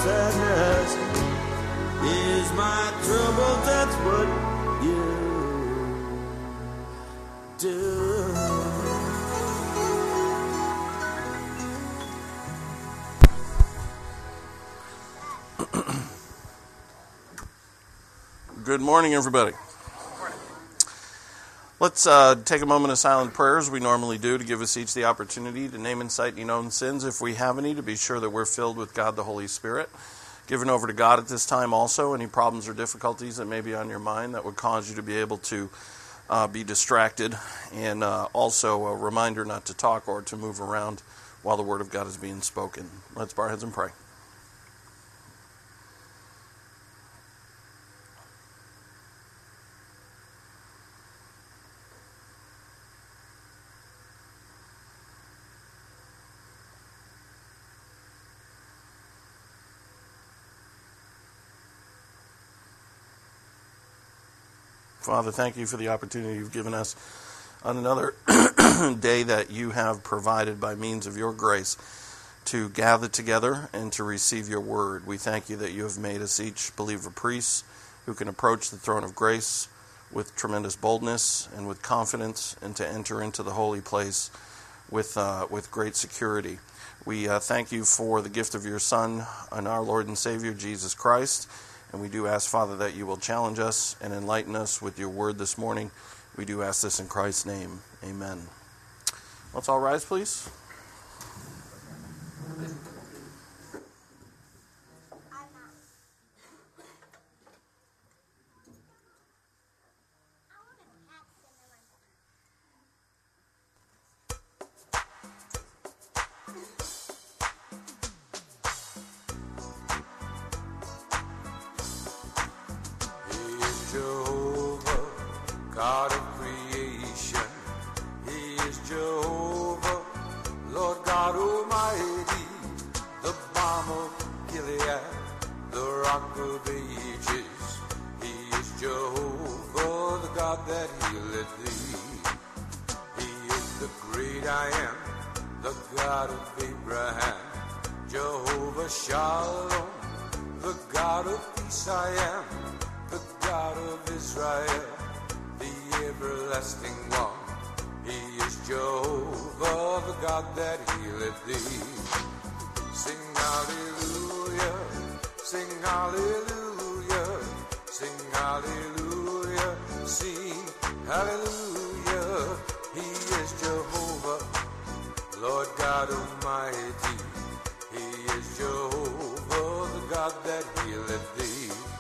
sadness is my trouble, that's what you do. Good morning, everybody. Let's take a moment of silent prayer, as we normally do, to give us each the opportunity to name and cite any known sins, if we have any, to be sure that we're filled with God the Holy Spirit. Given over to God at this time also, any problems or difficulties that may be on your mind that would cause you to be able to be distracted, and also a reminder not to talk or to move around while the Word of God is being spoken. Let's bow our heads and pray. Father, thank you for the opportunity you've given us on another day that you have provided by means of your grace to gather together and to receive your word. We thank you that you have made us each believer priests who can approach the throne of grace with tremendous boldness and with confidence, and to enter into the holy place with great security. We thank you for the gift of your Son and our Lord and Savior, Jesus Christ. And we do ask, Father, that you will challenge us and enlighten us with your word this morning. We do ask this in Christ's name. Amen. Let's all rise, please. Jehovah, God of creation. He is Jehovah, Lord God Almighty, the balm of Gilead, the rock of ages. He is Jehovah, the God that healeth thee. He is the great I am, the God of Abraham, Jehovah Shalom, the God of peace I am, the God of Israel, the everlasting one. He is Jehovah, the God that healeth thee. Sing hallelujah, sing hallelujah, sing hallelujah, sing hallelujah. He is Jehovah, Lord God Almighty. He is Jehovah, the God that healeth thee.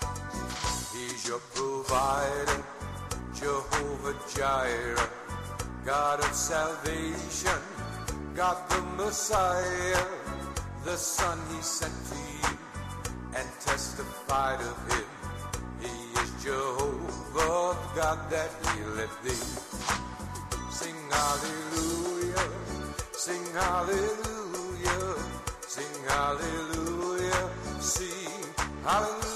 He's your provider, Jehovah Jireh, God of salvation, God the Messiah, the Son he sent to you and testified of him. He is Jehovah, the God that healeth thee. Sing hallelujah, sing hallelujah, sing hallelujah, sing hallelujah.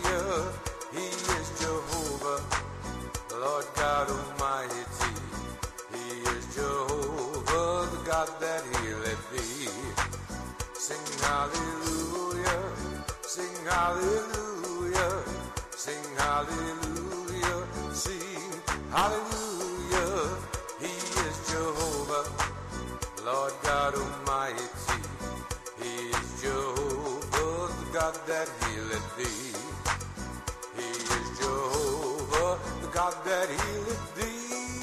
He is Jehovah, Lord God Almighty. He is Jehovah, the God that healeth thee. Sing hallelujah, sing hallelujah, sing hallelujah, sing hallelujah. He is Jehovah, Lord God Almighty. He is Jehovah, the God that healeth thee. The God that healeth thee.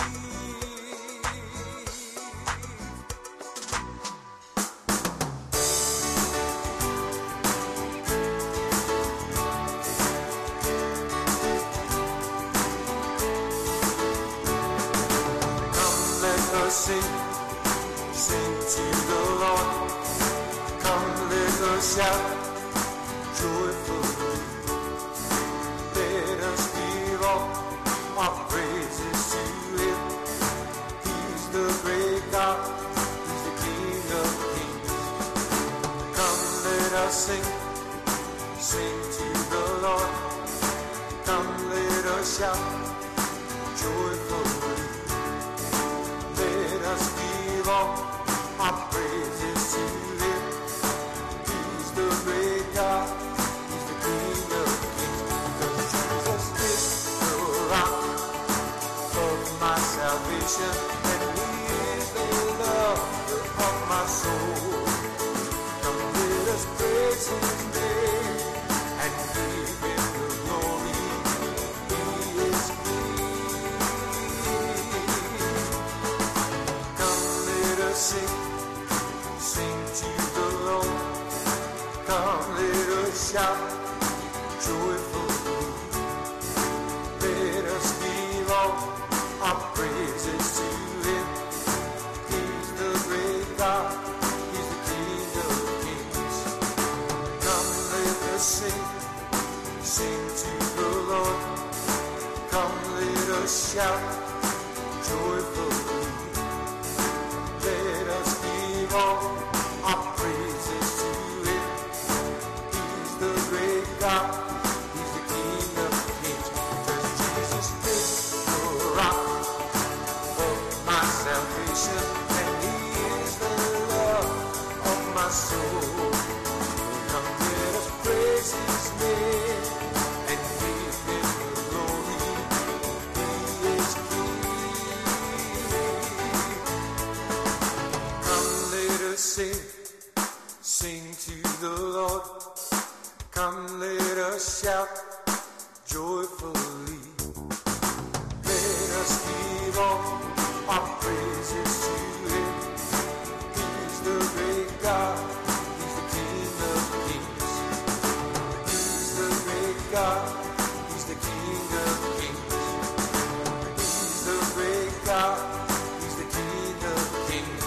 Come, let us sing to the Lord. Come, let us shout joyfully. Let us give all our praises to him. He's the great God, he's the King of kings. Come, let us sing to the Lord. Come, let us shout joyfully. Let us give all our praises to him. He's the great God, sing, sing to the Lord. Come, let us shout joyfully. Let us give all our praises to Him. He's the great God, He's the King of Kings. Come, let us sing, sing to the Lord. Come, let us shout joyfully. Let us give all our praises to Him. He's the great God, He's the King of Kings. Because Jesus is the rock of my salvation, and He is the love of my soul. Come, let us praise His name and give Him the glory. He is King. Come, let us sing, sing to the Lord. Come, let us shout joyfully. Let us give all our praises to Him. He's the great God, He's the King of Kings. He's the great God, He's the King of Kings. He's the great God, He's the King of Kings.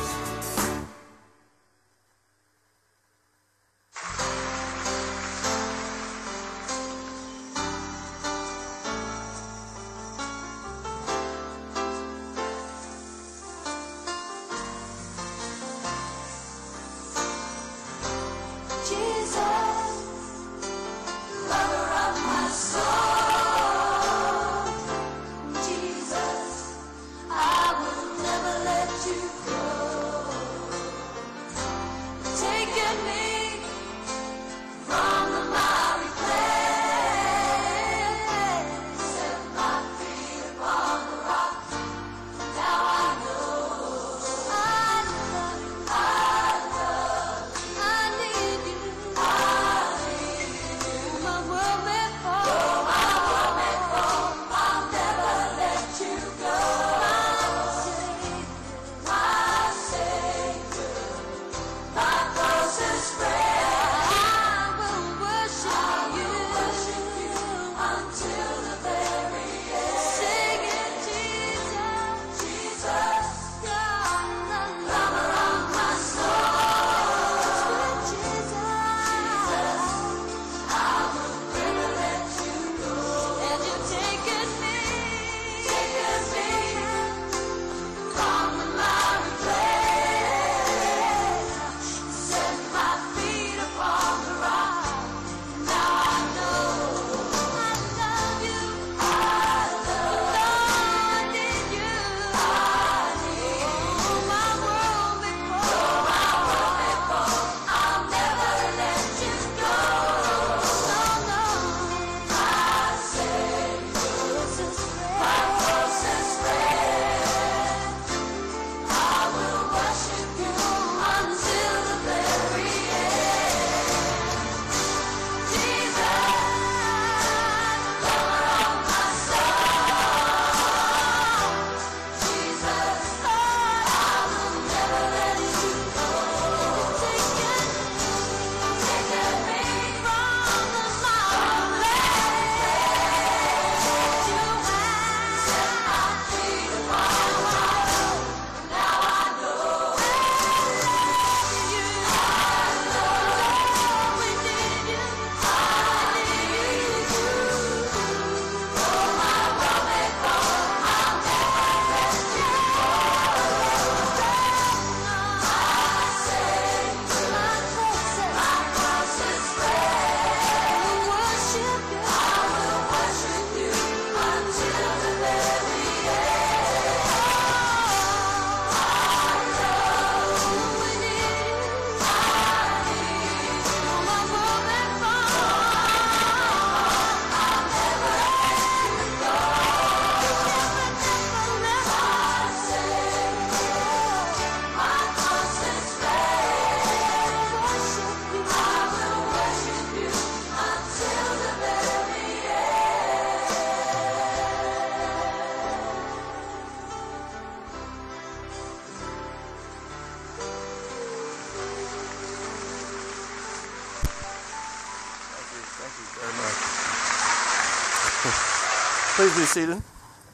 Please be seated.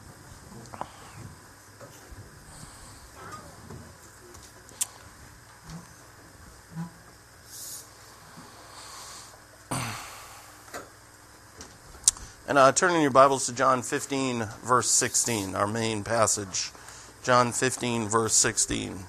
And turn in your Bibles to John 15, verse 16, our main passage. John 15, verse 16.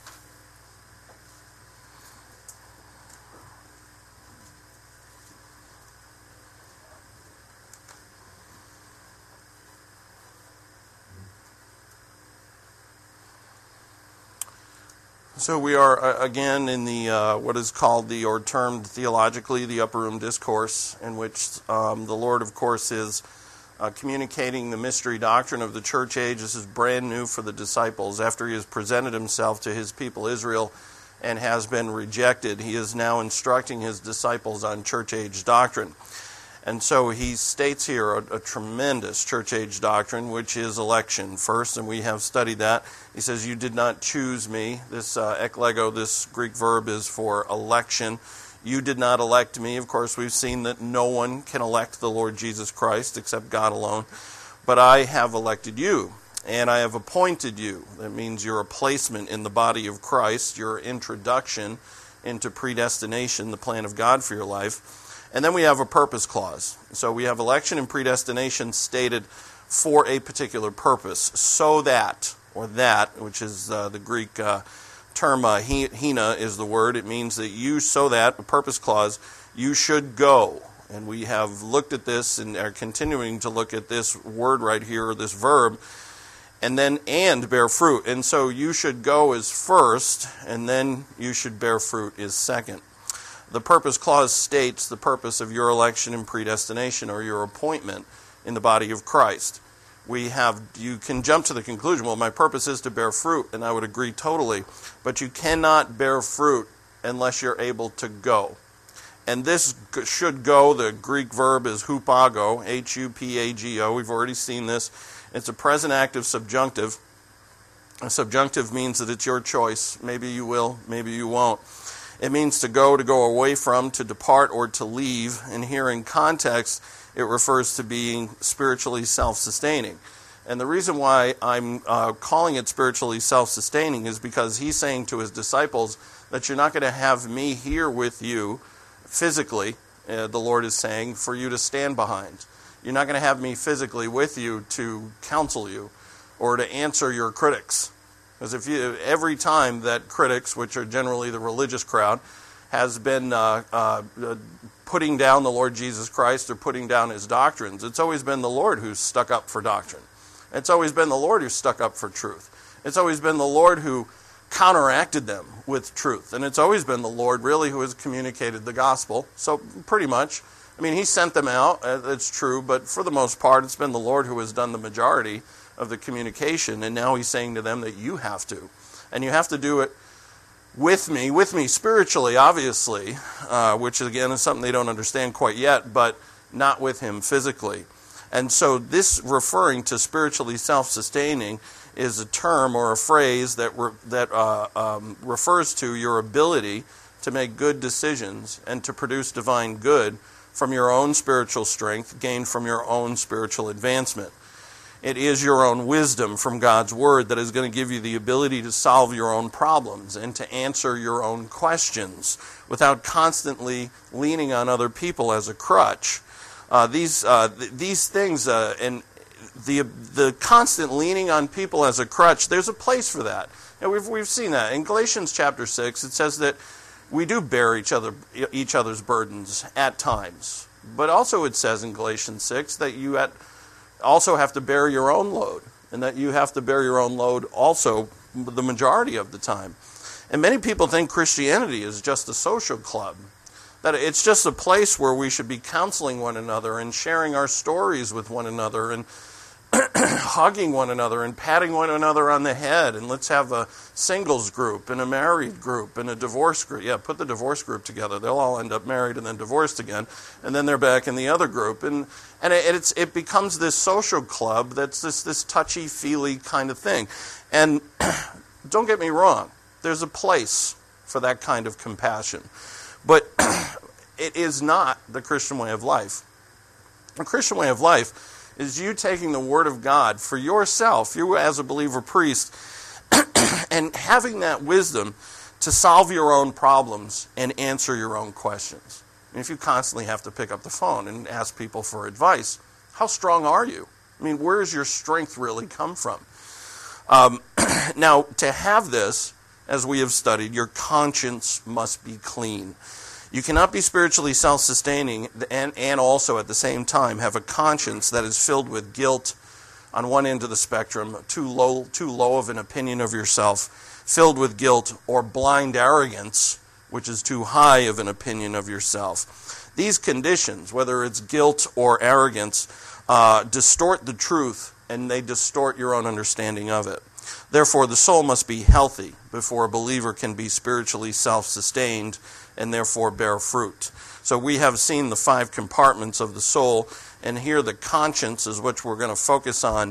So we are again in the what is called or termed theologically the Upper Room Discourse, in which the Lord, of course, is communicating the mystery doctrine of the church age. This is brand new for the disciples. After he has presented himself to his people Israel and has been rejected, he is now instructing his disciples on church age doctrine. And so he states here a tremendous church age doctrine, which is election first, and we have studied that. He says, "You did not choose me." This eklego, this Greek verb, is for election. You did not elect me. Of course, we've seen that no one can elect the Lord Jesus Christ except God alone. But I have elected you, and I have appointed you. That means you're a placement in the body of Christ, your introduction into predestination, the plan of God for your life. And then we have a purpose clause. So we have election and predestination stated for a particular purpose. So that, or that, which is the Greek term, hina is the word. It means that you, so that, a purpose clause, you should go. And we have looked at this and are continuing to look at this word right here, or this verb, and then and bear fruit. And so you should go is first, and then you should bear fruit is second. The purpose clause states the purpose of your election and predestination, or your appointment in the body of Christ. You can jump to the conclusion, well, my purpose is to bear fruit, and I would agree totally, but you cannot bear fruit unless you're able to go. And this should go, the Greek verb is hupago, H-U-P-A-G-O. We've already seen this. It's a present active subjunctive. A subjunctive means that it's your choice. Maybe you will, maybe you won't. It means to go away from, to depart, or to leave. And here in context, it refers to being spiritually self-sustaining. And the reason why I'm calling it spiritually self-sustaining is because he's saying to his disciples that you're not going to have me here with you physically, the Lord is saying, for you to stand behind. You're not going to have me physically with you to counsel you or to answer your critics. Because every time that critics, which are generally the religious crowd, has been putting down the Lord Jesus Christ or putting down his doctrines, it's always been the Lord who's stuck up for doctrine. It's always been the Lord who's stuck up for truth. It's always been the Lord who counteracted them with truth. And it's always been the Lord, really, who has communicated the gospel. So pretty much, he sent them out, it's true, but for the most part, it's been the Lord who has done the majority of the communication, and now he's saying to them that you have to. And you have to do it with me spiritually, obviously, which again is something they don't understand quite yet, but not with him physically. And so this referring to spiritually self-sustaining is a term or a phrase that refers to your ability to make good decisions and to produce divine good from your own spiritual strength, gained from your own spiritual advancement. It is your own wisdom from God's Word that is going to give you the ability to solve your own problems and to answer your own questions without constantly leaning on other people as a crutch. These things and the constant leaning on people as a crutch, there's a place for that. And we've seen that. In Galatians chapter 6, it says that we do bear each other's burdens at times. But also it says in Galatians 6 that you also have to bear your own load, and that you have to bear your own load also the majority of the time. And many people think Christianity is just a social club, that it's just a place where we should be counseling one another and sharing our stories with one another and hugging one another and patting one another on the head, and let's have a singles group and a married group and a divorce group. Yeah, put the divorce group together. They'll all end up married and then divorced again, and then they're back in the other group. And it becomes this social club that's this touchy-feely kind of thing. And don't get me wrong, there's a place for that kind of compassion. But it is not the Christian way of life. The Christian way of life is you taking the Word of God for yourself, you as a believer priest, and having that wisdom to solve your own problems and answer your own questions. And if you constantly have to pick up the phone and ask people for advice, how strong are you? I mean, where does your strength really come from? Now, to have this, as we have studied, your conscience must be clean. You cannot be spiritually self-sustaining and also at the same time have a conscience that is filled with guilt on one end of the spectrum, too low of an opinion of yourself, filled with guilt, or blind arrogance, which is too high of an opinion of yourself. These conditions, whether it's guilt or arrogance, distort the truth, and they distort your own understanding of it. Therefore, the soul must be healthy before a believer can be spiritually self-sustained and therefore bear fruit. So we have seen the 5 compartments of the soul, and here the conscience is what we're going to focus on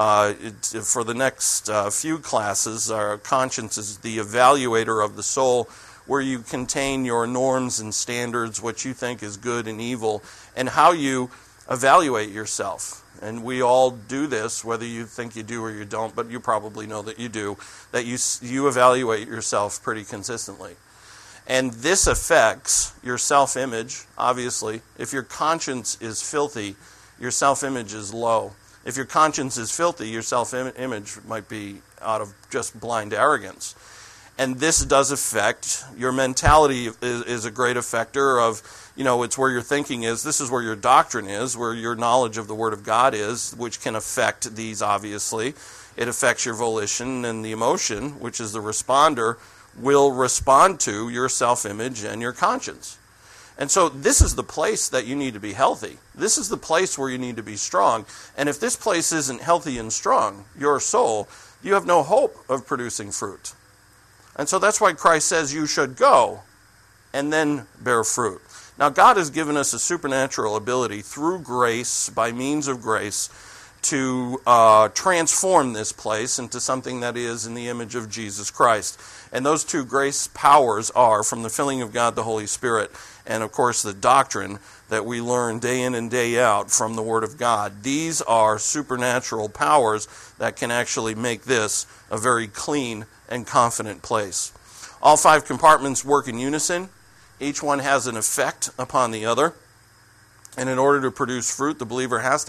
for the next few classes. Our conscience is the evaluator of the soul, where you contain your norms and standards, what you think is good and evil, and how you evaluate yourself. And we all do this, whether you think you do or you don't, but you probably know that you do, that you evaluate yourself pretty consistently. And this affects your self-image, obviously. If your conscience is filthy, your self-image is low. If your conscience is filthy, your self-image might be out of just blind arrogance. And this does affect your mentality, is a great effector of, it's where your thinking is. This is where your doctrine is, where your knowledge of the Word of God is, which can affect these, obviously. It affects your volition, and the emotion, which is the responder, will respond to your self-image and your conscience. And so this is the place that you need to be healthy. This is the place where you need to be strong. And if this place isn't healthy and strong, your soul, you have no hope of producing fruit. And so that's why Christ says you should go and then bear fruit. Now, God has given us a supernatural ability through grace, by means of grace, to transform this place into something that is in the image of Jesus Christ. And those 2 grace powers are from the filling of God the Holy Spirit and, of course, the doctrine that we learn day in and day out from the Word of God. These are supernatural powers that can actually make this a very clean and confident place. All 5 compartments work in unison. Each one has an effect upon the other. And in order to produce fruit, the believer has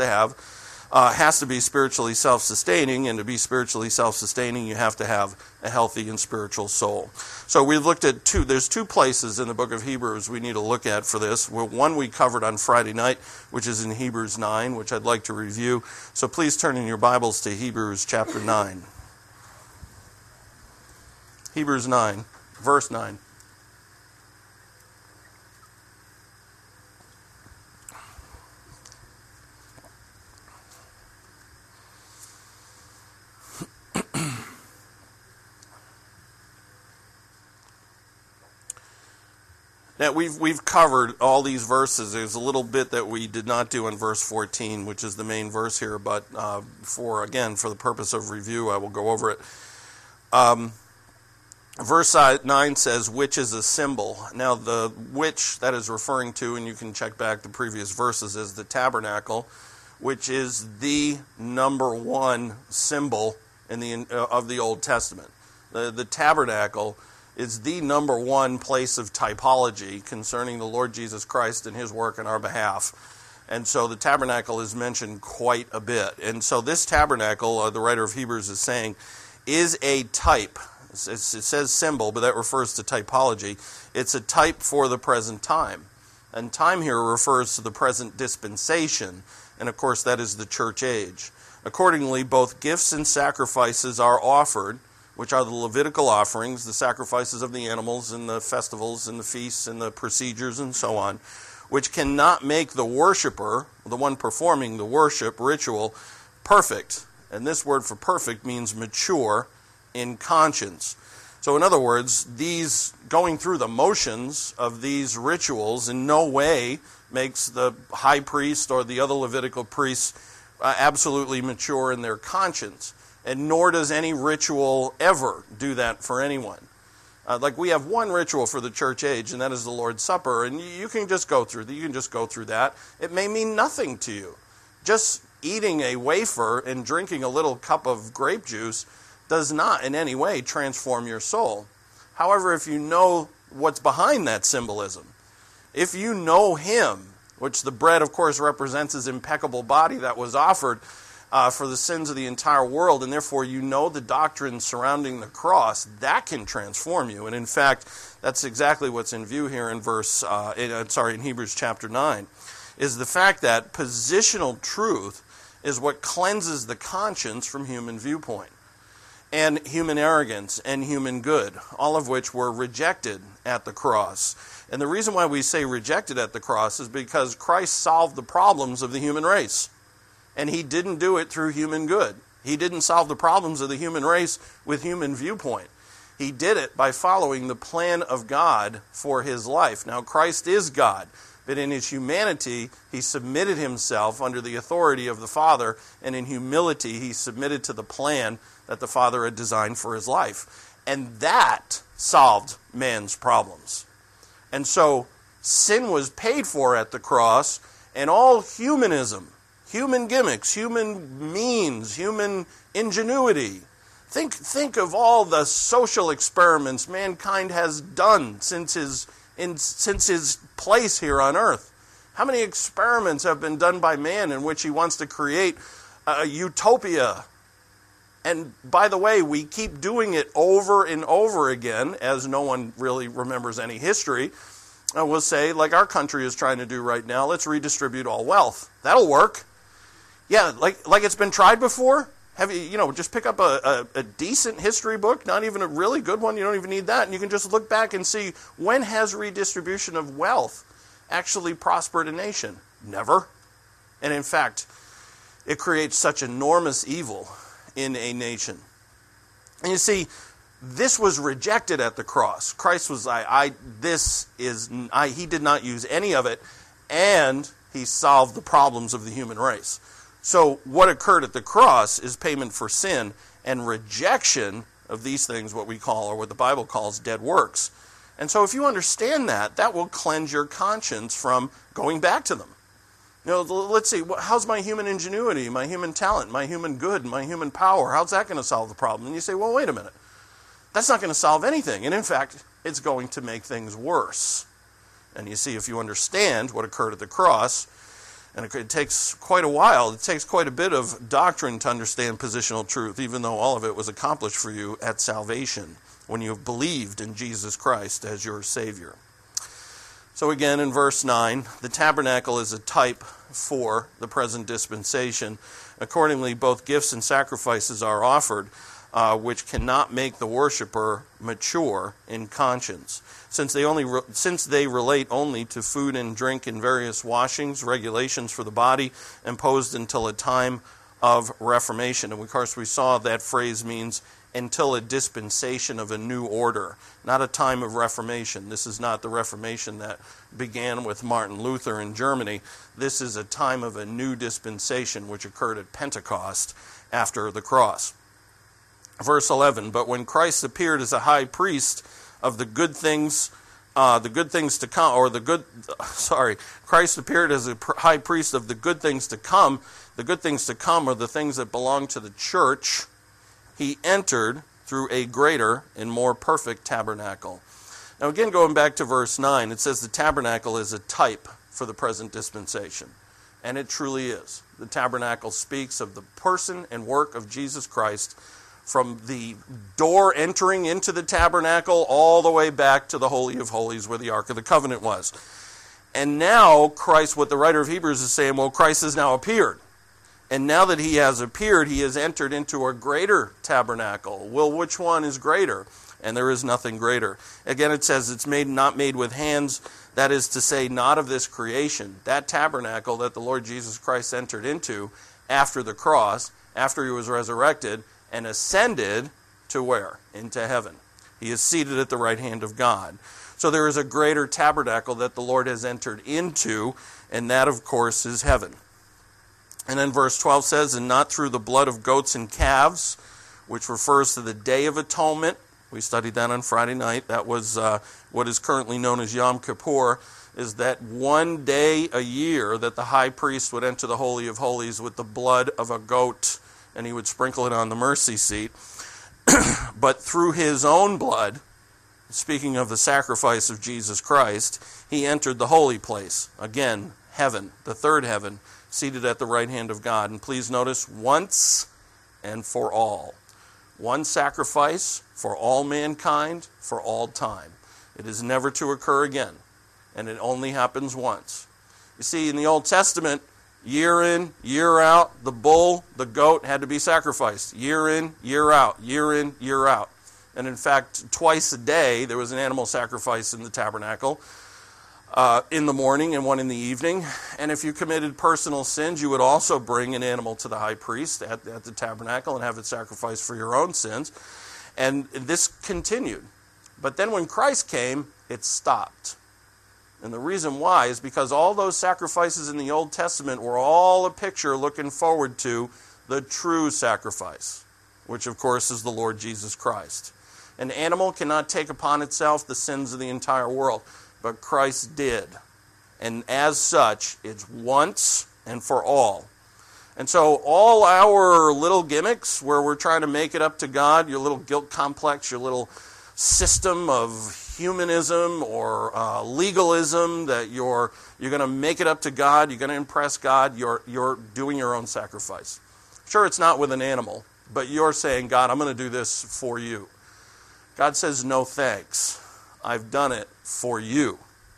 to be spiritually self-sustaining, and to be spiritually self-sustaining, you have to have a healthy and spiritual soul. So we've looked at there's 2 places in the book of Hebrews we need to look at for this. One we covered on Friday night, which is in Hebrews 9, which I'd like to review. So please turn in your Bibles to Hebrews chapter 9. Hebrews 9, verse 9. Now, we've covered all these verses. There's a little bit that we did not do in verse 14, which is the main verse here, but for the purpose of review, I will go over it. Verse 9 says, which is a symbol. Now, the which that is referring to, and you can check back the previous verses, is the tabernacle, which is the number 1 symbol of the Old Testament. The tabernacle is the number 1 place of typology concerning the Lord Jesus Christ and His work on our behalf. And so the tabernacle is mentioned quite a bit. And so this tabernacle, the writer of Hebrews is saying, is a type. It says symbol, but that refers to typology. It's a type for the present time. And time here refers to the present dispensation. And of course, that is the church age. Accordingly, both gifts and sacrifices are offered, which are the Levitical offerings, the sacrifices of the animals and the festivals and the feasts and the procedures and so on, which cannot make the worshiper, the one performing the worship ritual, perfect. And this word for perfect means mature in conscience. So in other words, these going through the motions of these rituals in no way makes the high priest or the other Levitical priests absolutely mature in their conscience. And nor does any ritual ever do that for anyone. Like we have one ritual for the church age, and that is the Lord's Supper, and you can just go through that. It may mean nothing to you. Just eating a wafer and drinking a little cup of grape juice does not in any way transform your soul. However, if you know what's behind that symbolism, if you know him, which the bread, of course, represents his impeccable body that was offered for the sins of the entire world, and therefore you know the doctrine surrounding the cross, that can transform you. And in fact, that's exactly what's in view here in in Hebrews chapter 9, is the fact that positional truth is what cleanses the conscience from human viewpoint and human arrogance and human good, all of which were rejected at the cross. And the reason why we say rejected at the cross is because Christ solved the problems of the human race. And he didn't do it through human good. He didn't solve the problems of the human race with human viewpoint. He did it by following the plan of God for his life. Now, Christ is God, but in his humanity, he submitted himself under the authority of the Father, and in humility, he submitted to the plan that the Father had designed for his life. And that solved man's problems. And so, sin was paid for at the cross, and all humanism, human gimmicks, human means, human ingenuity. Think of all the social experiments mankind has done since his place here on earth. How many experiments have been done by man in which he wants to create a utopia? And by the way, we keep doing it over and over again, as no one really remembers any history. We'll say, like our country is trying to do right now, let's redistribute all wealth. That'll work. Yeah, like it's been tried before. Have you, just pick up a decent history book, not even a really good one. You don't even need that. And you can just look back and see, when has redistribution of wealth actually prospered a nation? Never. And in fact, it creates such enormous evil in a nation. And you see, this was rejected at the cross. Christ was he did not use any of it, and he solved the problems of the human race. So what occurred at the cross is payment for sin and rejection of these things, what we call, or what the Bible calls, dead works. And so if you understand that, that will cleanse your conscience from going back to them. Let's see, how's my human ingenuity, my human talent, my human good, my human power? How's that going to solve the problem? And you say, well, wait a minute. That's not going to solve anything. And in fact, it's going to make things worse. And you see, if you understand what occurred at the cross, and it takes quite a while, it takes quite a bit of doctrine to understand positional truth, even though all of it was accomplished for you at salvation, when you have believed in Jesus Christ as your Savior. So again, in verse 9, the tabernacle is a type for the present dispensation. Accordingly, both gifts and sacrifices are offered, which cannot make the worshiper mature in conscience, since they relate only to food and drink and various washings, regulations for the body, imposed until a time of reformation. And of course, we saw that phrase means until a dispensation of a new order, not a time of reformation. This is not the Reformation that began with Martin Luther in Germany. This is a time of a new dispensation which occurred at Pentecost after the cross. Verse 11, but when Christ appeared as a high priest of the good things to come, Christ appeared as a high priest of the good things to come. The good things to come are the things that belong to the church. He entered through a greater and more perfect tabernacle. Now again, going back to verse 9, it says the tabernacle is a type for the present dispensation. And it truly is. The tabernacle speaks of the person and work of Jesus Christ, from the door entering into the tabernacle all the way back to the Holy of Holies where the Ark of the Covenant was. And now Christ, what the writer of Hebrews is saying, well, Christ has now appeared. And now that he has appeared, he has entered into a greater tabernacle. Well, which one is greater? And there is nothing greater. Again, it says it's not made with hands, that is to say, not of this creation. That tabernacle that the Lord Jesus Christ entered into after the cross, after he was resurrected, and ascended to where? Into heaven. He is seated at the right hand of God. So there is a greater tabernacle that the Lord has entered into, and that, of course, is heaven. And then verse 12 says, and not through the blood of goats and calves, which refers to the Day of Atonement, We studied that on Friday night. That was what is currently known as Yom Kippur, is that one day a year that the high priest would enter the Holy of Holies with the blood of a goat, and he would sprinkle it on the mercy seat. But through his own blood, speaking of the sacrifice of Jesus Christ, he entered the holy place. Again, heaven, the third heaven, seated at the right hand of God. And please notice, once and for all. One sacrifice for all mankind, for all time. It is never to occur again, and it only happens once. You see, in the Old Testament, year in, year out, the bull, the goat had to be sacrificed. Year in, year out, year in, year out. And in fact, twice a day, there was an animal sacrifice in the tabernacle, in the morning and one in the evening. And if you committed personal sins, you would also bring an animal to the high priest at the tabernacle and have it sacrificed for your own sins. And this continued. But then when Christ came, it stopped. And the reason why is because all those sacrifices in the Old Testament were all a picture looking forward to the true sacrifice, which of course is the Lord Jesus Christ. An animal cannot take upon itself the sins of the entire world, but Christ did. And as such, it's once and for all. And so all our little gimmicks where we're trying to make it up to God, your little guilt complex, your little system of humanism or legalism that you're going to make it up to God, you're going to impress God, you're doing your own sacrifice. Sure, it's not with an animal, but you're saying, God, I'm going to do this for you. God says, no thanks. I've done it for you.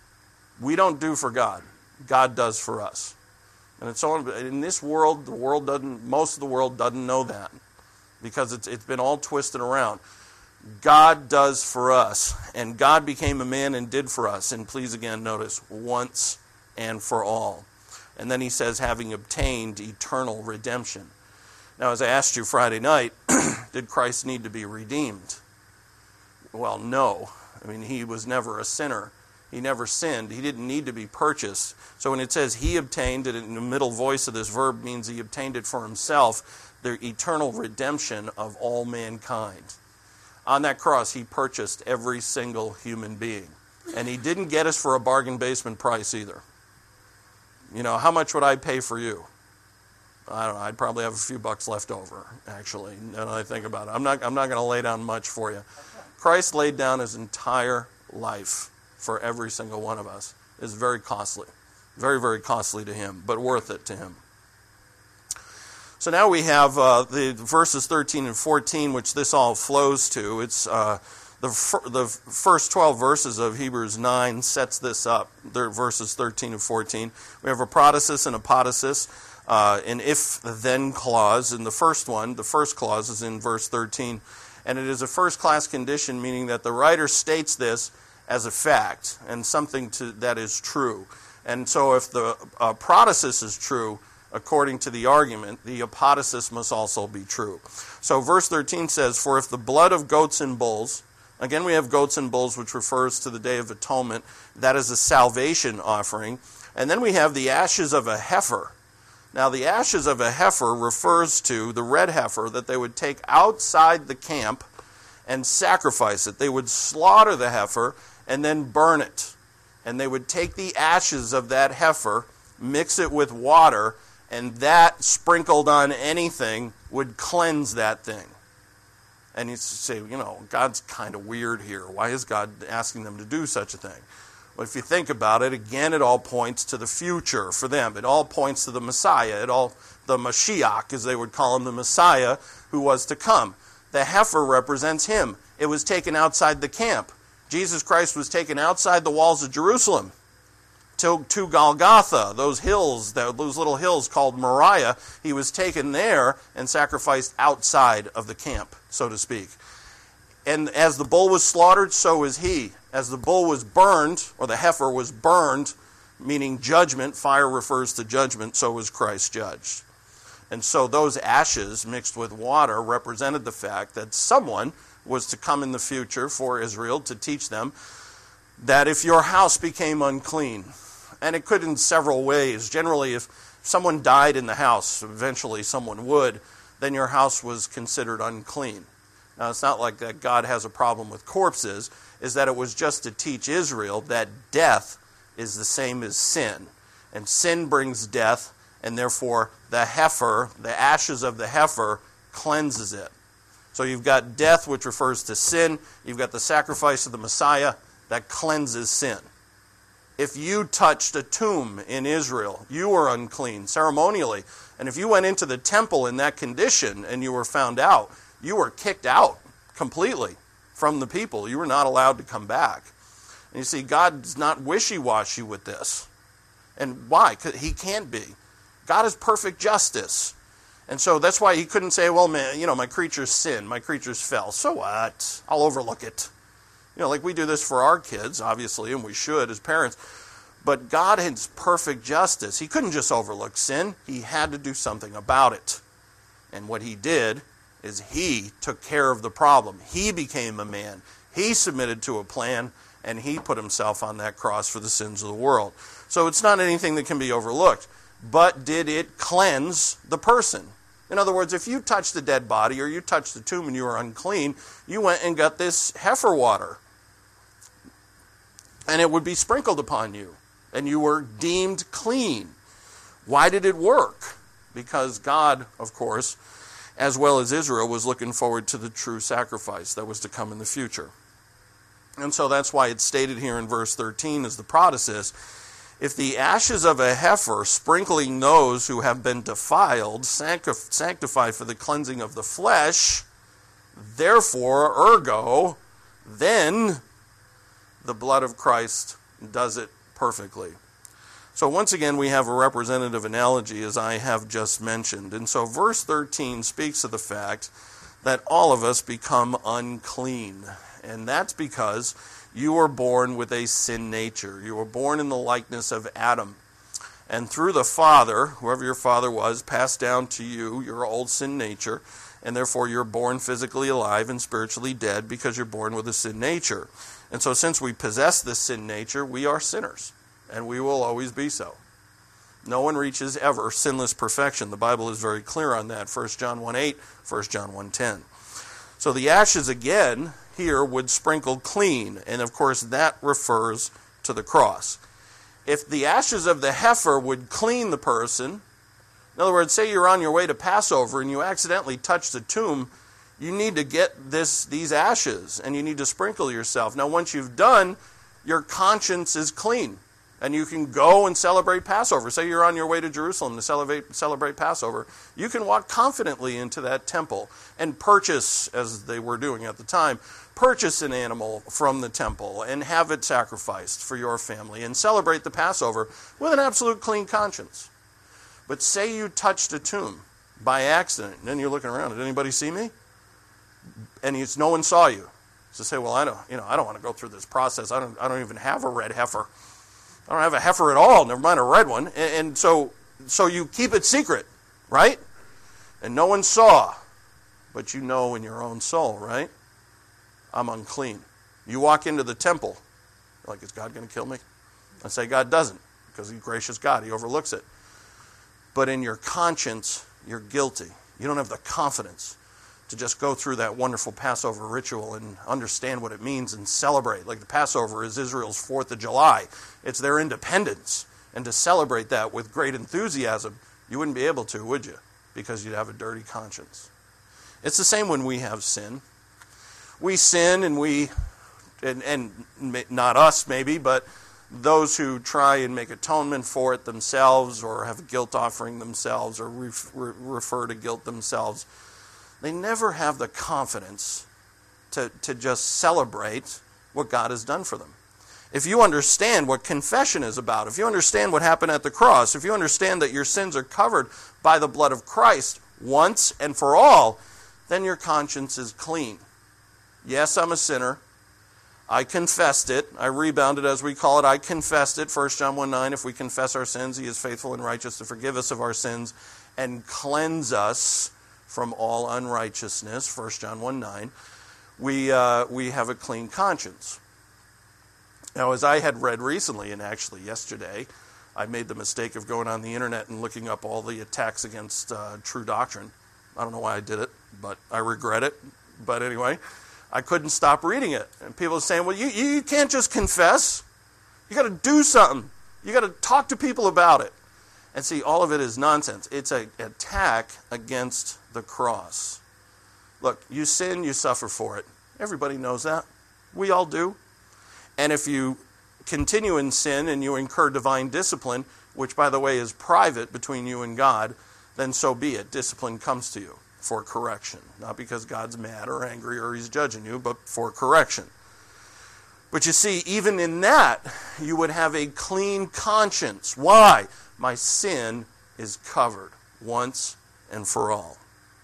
We don't do for God. God does for us. And it's all, in this world, most of the world doesn't know that because it's been all twisted around. God does for us, and God became a man and did for us. And please again notice, once and for all. And then he says, having obtained eternal redemption. Now, as I asked you Friday night, did Christ need to be redeemed? Well, no. I mean, he was never a sinner. He never sinned. He didn't need to be purchased. So when it says he obtained it, in the middle voice of this verb means he obtained it for himself, the eternal redemption of all mankind. On that cross, he purchased every single human being. And he didn't get us for a bargain basement price either. You know, how much would I pay for you? I don't know. I'd probably have a few bucks left over, actually, now that I think about it. I'm not going to lay down much for you. Christ laid down his entire life for every single one of us. It's very costly. Very, very costly to him, but worth it to him. So now we have the verses 13 and 14, which this all flows to. It's the first 12 verses of Hebrews 9 sets this up. They're verses 13 and 14. We have a protasis and a apodosis, an if-then clause. In the first one, the first clause is in verse 13. And it is a first-class condition, meaning that the writer states this as a fact and something that is true. And so if the protasis is true, according to the argument, the apodosis must also be true. So verse 13 says, for if the blood of goats and bulls, again we have goats and bulls, which refers to the Day of Atonement, that is a salvation offering. And then we have the ashes of a heifer. Now the ashes of a heifer refers to the red heifer that they would take outside the camp and sacrifice it. They would slaughter the heifer and then burn it. And they would take the ashes of that heifer, mix it with water, and that sprinkled on anything would cleanse that thing. And you say, you know, God's kind of weird here. Why is God asking them to do such a thing? Well, if you think about it, again, it all points to the future for them. It all points to the Messiah. The Mashiach, as they would call him, the Messiah who was to come. The heifer represents him. It was taken outside the camp. Jesus Christ was taken outside the walls of Jerusalem to Golgotha, those little hills called Moriah. He was taken there and sacrificed outside of the camp, so to speak. And as the bull was slaughtered, so was he. As the bull was burned, or the heifer was burned, meaning judgment, fire refers to judgment, so was Christ judged. And so those ashes mixed with water represented the fact that someone was to come in the future for Israel to teach them that if your house became unclean, and it could in several ways. Generally, if someone died in the house, eventually someone would, then your house was considered unclean. Now, it's not like that God has a problem with corpses, is that it was just to teach Israel that death is the same as sin. And sin brings death, and therefore the heifer, the ashes of the heifer, cleanses it. So you've got death, which refers to sin. You've got the sacrifice of the Messiah that cleanses sin. If you touched a tomb in Israel, you were unclean ceremonially. And if you went into the temple in that condition and you were found out, you were kicked out completely from the people. You were not allowed to come back. And you see, God's not wishy-washy with this. And why? 'Cause he can't be. God is perfect justice. And so that's why he couldn't say, well, man, my creatures sinned, my creatures fell. So what? I'll overlook it. Like we do this for our kids, obviously, and we should as parents. But God has perfect justice. He couldn't just overlook sin. He had to do something about it. And what he did is he took care of the problem. He became a man. He submitted to a plan, and he put himself on that cross for the sins of the world. So it's not anything that can be overlooked. But did it cleanse the person? In other words, if you touched a dead body or you touched the tomb and you were unclean, you went and got this heifer water. And it would be sprinkled upon you. And you were deemed clean. Why did it work? Because God, of course, as well as Israel, was looking forward to the true sacrifice that was to come in the future. And so that's why it's stated here in verse 13 as the protasis, if the ashes of a heifer, sprinkling those who have been defiled, sanctify for the cleansing of the flesh, therefore, ergo, then the blood of Christ does it perfectly. So once again, we have a representative analogy, as I have just mentioned. And so verse 13 speaks of the fact that all of us become unclean. And that's because you were born with a sin nature. You were born in the likeness of Adam. And through the Father, whoever your father was, passed down to you your old sin nature. And therefore you're born physically alive and spiritually dead because you're born with a sin nature. And so since we possess this sin nature, we are sinners. And we will always be so. No one reaches ever sinless perfection. The Bible is very clear on that. 1 John 1:8, 1 John 1:10. So the ashes again here would sprinkle clean. And of course that refers to the cross. If the ashes of the heifer would clean the person, in other words, say you're on your way to Passover and you accidentally touch the tomb, you need to get these ashes and you need to sprinkle yourself. Now once you've done, your conscience is clean. And you can go and celebrate Passover. Say you're on your way to Jerusalem to celebrate Passover. You can walk confidently into that temple and purchase, as they were doing at the time, purchase an animal from the temple and have it sacrificed for your family and celebrate the Passover with an absolute clean conscience. But say you touched a tomb by accident, and then you're looking around, did anybody see me? And no one saw you. So say, well, I don't want to go through this process. I don't even have a red heifer. I don't have a heifer at all, never mind a red one. And so you keep it secret, right? And no one saw. But you know in your own soul, right? I'm unclean. You walk into the temple, you're like, is God going to kill me? I say God doesn't, because he's a gracious God. He overlooks it. But in your conscience, you're guilty. You don't have the confidence to just go through that wonderful Passover ritual and understand what it means and celebrate. Like the Passover is Israel's 4th of July. It's their independence. And to celebrate that with great enthusiasm, you wouldn't be able to, would you? Because you'd have a dirty conscience. It's the same when we have sin. We sin and not us maybe, but those who try and make atonement for it themselves or have a guilt offering themselves or refer to guilt themselves, they never have the confidence to just celebrate what God has done for them. If you understand what confession is about, if you understand what happened at the cross, if you understand that your sins are covered by the blood of Christ once and for all, then your conscience is clean. Yes, I'm a sinner. I confessed it. I rebounded, as we call it. I confessed it. 1 John 1:9, if we confess our sins, he is faithful and righteous to forgive us of our sins and cleanse us from all unrighteousness, 1 John 1:9, we have a clean conscience. Now, as I had read recently, and actually yesterday, I made the mistake of going on the internet and looking up all the attacks against true doctrine. I don't know why I did it, but I regret it. But anyway, I couldn't stop reading it. And people are saying, well, you can't just confess. You got to do something. You got to talk to people about it. And see, all of it is nonsense. It's an attack against the cross. Look, you sin, you suffer for it. Everybody knows that. We all do. And if you continue in sin and you incur divine discipline, which, by the way, is private between you and God, then so be it. Discipline comes to you for correction. Not because God's mad or angry or he's judging you, but for correction. But you see, even in that, you would have a clean conscience. Why? My sin is covered once and for all.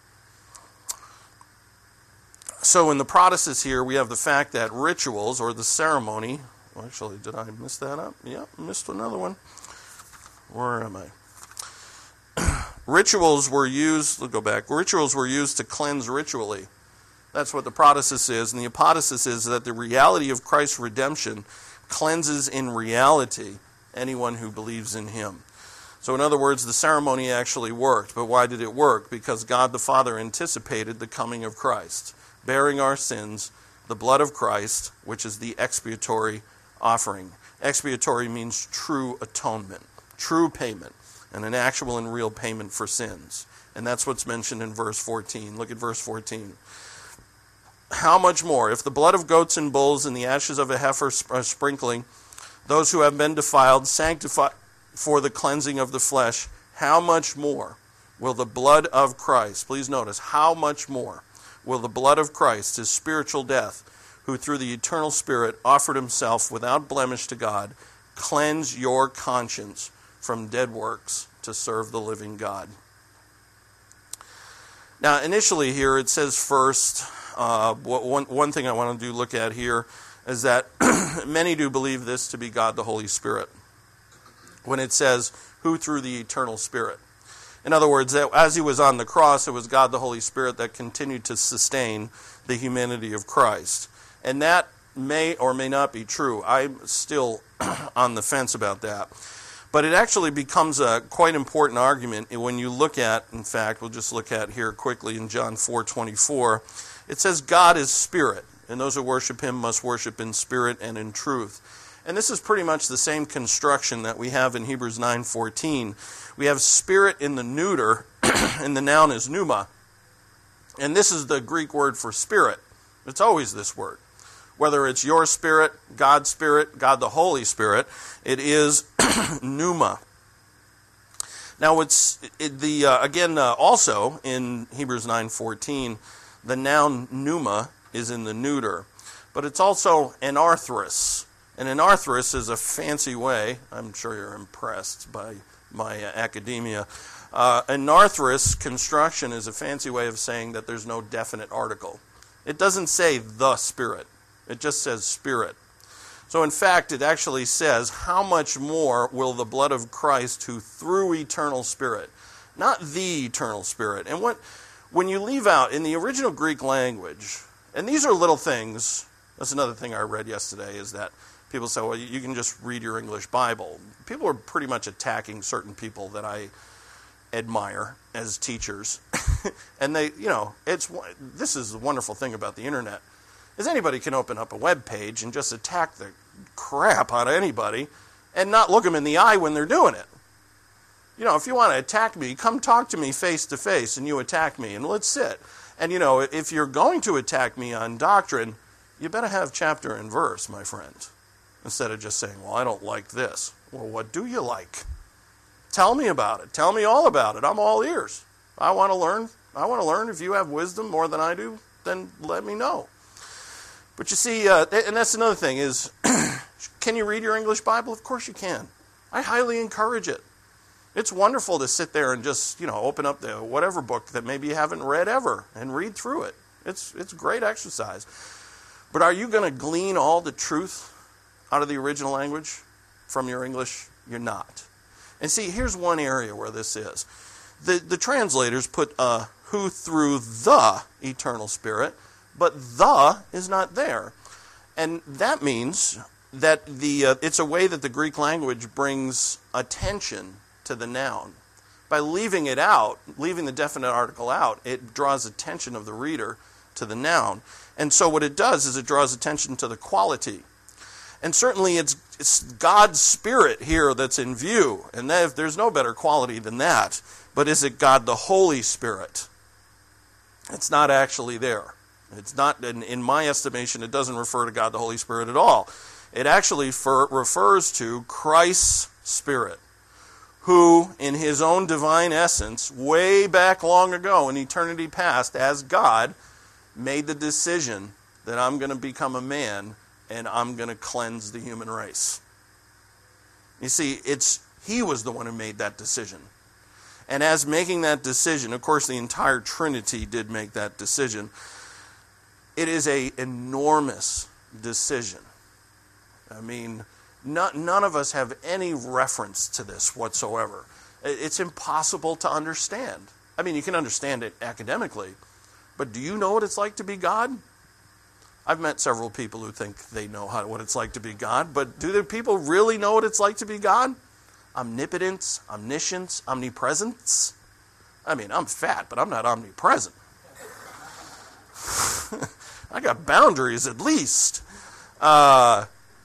So in the Protestants here, we have the fact that rituals, or the ceremony, actually, did I miss that up? Yeah, missed another one. Where am I? Rituals were used, let's go back, rituals were used to cleanse ritually. That's what the protasis is, and the apodosis is that the reality of Christ's redemption cleanses in reality anyone who believes in him. So in other words, the ceremony actually worked. But why did it work? Because God the Father anticipated the coming of Christ, bearing our sins, the blood of Christ, which is the expiatory offering. Expiatory means true atonement, true payment, and an actual and real payment for sins. And that's what's mentioned in verse 14. Look at verse 14. How much more, if the blood of goats and bulls and the ashes of a heifer sprinkling those who have been defiled, sanctify for the cleansing of the flesh, how much more will the blood of Christ, please notice, how much more will the blood of Christ, his spiritual death, who through the eternal Spirit offered himself without blemish to God, cleanse your conscience from dead works to serve the living God. Now, initially here it says first, one thing I want to look at here is that many do believe this to be God the Holy Spirit when it says, who through the eternal Spirit. In other words, that as he was on the cross, it was God the Holy Spirit that continued to sustain the humanity of Christ. And that may or may not be true. I'm still on the fence about that. But it actually becomes a quite important argument when you look at, in fact, we'll just look at here quickly in John 4:24. It says, God is spirit, and those who worship him must worship in spirit and in truth. And this is pretty much the same construction that we have in Hebrews 9:14. We have spirit in the neuter, and the noun is pneuma. And this is the Greek word for spirit. It's always this word. Whether it's your spirit, God the Holy Spirit, it is pneuma. Now, also in Hebrews 9:14, the noun pneuma is in the neuter, but it's also anarthrous. And anarthrous is a fancy way, I'm sure you're impressed by my academia. Anarthrous construction is a fancy way of saying that there's no definite article. It doesn't say the Spirit. It just says Spirit. So in fact, it actually says, how much more will the blood of Christ, who through eternal Spirit, not the eternal Spirit. And when you leave out, in the original Greek language, and these are little things, that's another thing I read yesterday, is that people say, well, you can just read your English Bible. People are pretty much attacking certain people that I admire as teachers. And this is the wonderful thing about the internet, is anybody can open up a web page and just attack the crap out of anybody and not look them in the eye when they're doing it. If you want to attack me, come talk to me face to face and you attack me and let's sit. And if you're going to attack me on doctrine, you better have chapter and verse, my friend. Instead of just saying, well, I don't like this. Well, what do you like? Tell me about it. Tell me all about it. I'm all ears. I want to learn. If you have wisdom more than I do, then let me know. But you see, and that's another thing is, can you read your English Bible? Of course you can. I highly encourage it. It's wonderful to sit there and just, open up the whatever book that maybe you haven't read ever and read through it. It's great exercise. But are you going to glean all the truth out of the original language from your English? You're not. And see, here's one area where this is. The translators put who through the eternal Spirit, but the is not there. And that means that it's a way that the Greek language brings attention to the noun. By leaving it out, leaving the definite article out, it draws attention of the reader to the noun. And so what it does is it draws attention to the quality. And certainly it's God's Spirit here that's in view. And there's no better quality than that. But is it God the Holy Spirit? It's not actually there. It's not, in my estimation, it doesn't refer to God the Holy Spirit at all. It actually refers to Christ's Spirit, who, in his own divine essence, way back long ago in eternity past, as God, made the decision that I'm going to become a man and I'm going to cleanse the human race. You see, he was the one who made that decision. And as making that decision, of course the entire Trinity did make that decision, it is an enormous decision. I mean, none of us have any reference to this whatsoever. It's impossible to understand. I mean, you can understand it academically, but do you know what it's like to be God? I've met several people who think they know what it's like to be God, but do the people really know what it's like to be God? Omnipotence, omniscience, omnipresence? I mean, I'm fat, but I'm not omnipresent. I got boundaries at least. Do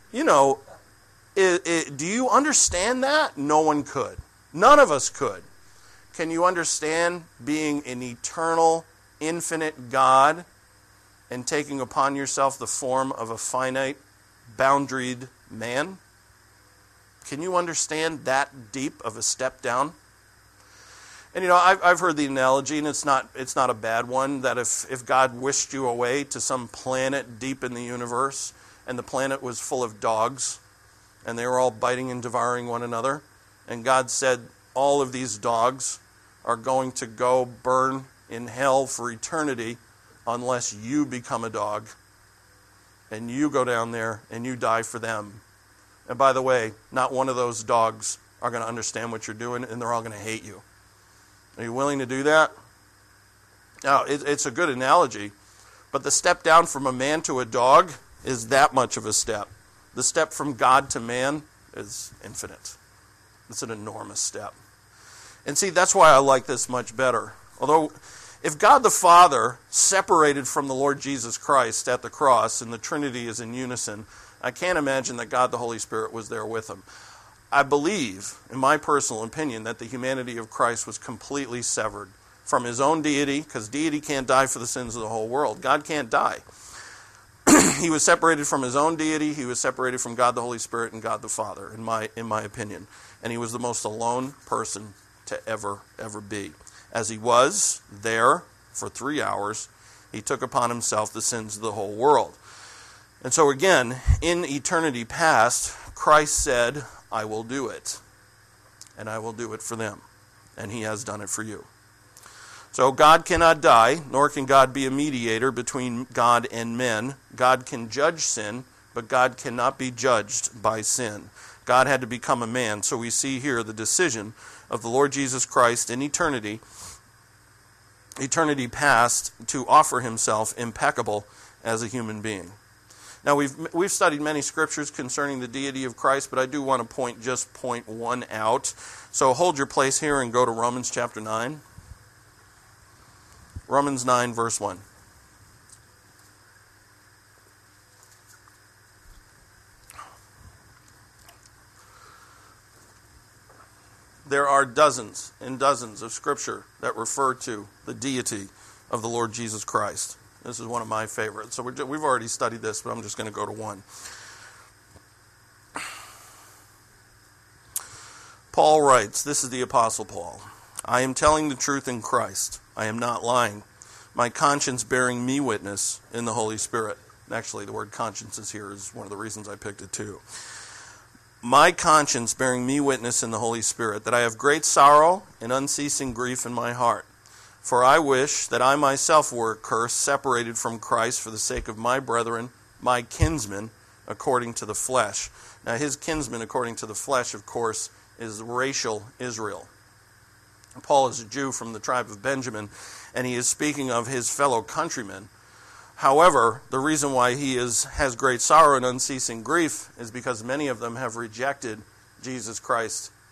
you understand that? No one could. None of us could. Can you understand being an eternal, infinite God and taking upon yourself the form of a finite, boundaried man? Can you understand that deep of a step down? And I've heard the analogy, and it's not a bad one, that if God wished you away to some planet deep in the universe, and the planet was full of dogs, and they were all biting and devouring one another, and God said, all of these dogs are going to go burn in hell for eternity unless you become a dog, and you go down there and you die for them. And by the way, not one of those dogs are going to understand what you're doing, and they're all going to hate you. Are you willing to do that? Now, it's a good analogy, but the step down from a man to a dog is that much of a step. The step from God to man is infinite. It's an enormous step. And see, that's why I like this much better. Although, if God the Father separated from the Lord Jesus Christ at the cross, and the Trinity is in unison, I can't imagine that God the Holy Spirit was there with him. I believe, in my personal opinion, that the humanity of Christ was completely severed from his own deity, because deity can't die for the sins of the whole world. God can't die. He was separated from his own deity. He was separated from God the Holy Spirit and God the Father, in my opinion. And he was the most alone person to ever be. As he was there for 3 hours, he took upon himself the sins of the whole world. And so again, in eternity past, Christ said, I will do it. And I will do it for them. And he has done it for you. So God cannot die, nor can God be a mediator between God and men. God can judge sin, but God cannot be judged by sin. God had to become a man. So we see here the decision of the Lord Jesus Christ in eternity past, to offer himself impeccable as a human being. Now, we've studied many scriptures concerning the deity of Christ, but I do want to point one out. So hold your place here and go to Romans chapter 9. Romans 9, verse 1. There are dozens and dozens of scripture that refer to the deity of the Lord Jesus Christ. This is one of my favorites. So we've already studied this, but I'm just going to go to one. Paul writes, this is the Apostle Paul, I am telling the truth in Christ. I am not lying. My conscience bearing me witness in the Holy Spirit. Actually, the word conscience here is one of the reasons I picked it too. My conscience bearing me witness in the Holy Spirit, that I have great sorrow and unceasing grief in my heart. For I wish that I myself were accursed, separated from Christ for the sake of my brethren, my kinsmen, according to the flesh. Now his kinsmen according to the flesh, of course, is racial Israel. Paul is a Jew from the tribe of Benjamin, and he is speaking of his fellow countrymen. However, the reason why he has great sorrow and unceasing grief is because many of them have rejected Jesus Christ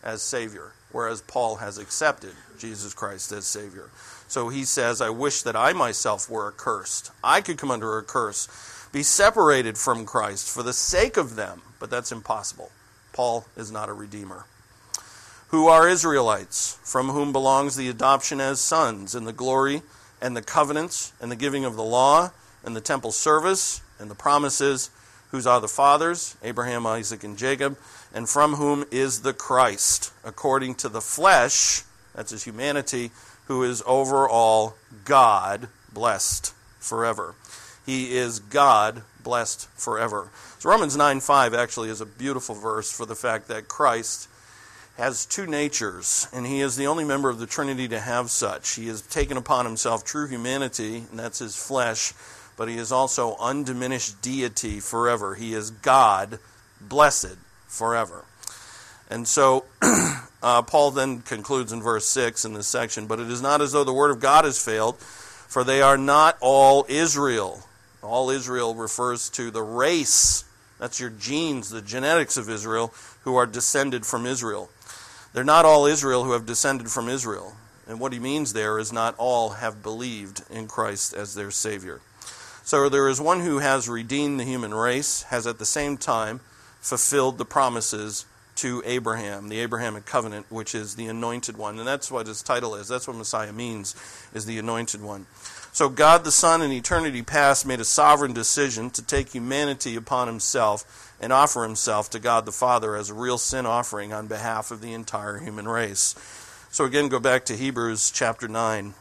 as Savior, whereas Paul has accepted Jesus Christ as Savior. So he says, I wish that I myself were accursed. I could come under a curse, be separated from Christ for the sake of them, but that's impossible. Paul is not a redeemer. Who are Israelites, from whom belongs the adoption as sons, and the glory, and the covenants, and the giving of the law, and the temple service, and the promises, whose are the fathers, Abraham, Isaac, and Jacob, and from whom is the Christ, according to the flesh, that's his humanity, who is over all God, blessed forever. He is God, blessed forever. So Romans 9:5 actually is a beautiful verse for the fact that Christ has two natures, and he is the only member of the Trinity to have such. He has taken upon himself true humanity, and that's his flesh, but he is also undiminished deity forever. He is God, blessed forever. And so Paul then concludes in verse 6 in this section, but it is not as though the word of God has failed, for they are not all Israel. All Israel refers to the race, that's your genes, the genetics of Israel, who are descended from Israel. They're not all Israel who have descended from Israel. And what he means there is not all have believed in Christ as their Savior. So there is one who has redeemed the human race, has at the same time fulfilled the promises to Abraham, the Abrahamic covenant, which is the anointed one. And that's what his title is. That's what Messiah means, is the anointed one. So God the Son in eternity past made a sovereign decision to take humanity upon himself and offer himself to God the Father as a real sin offering on behalf of the entire human race. So again, go back to Hebrews chapter 9,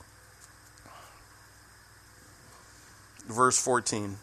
verse 14.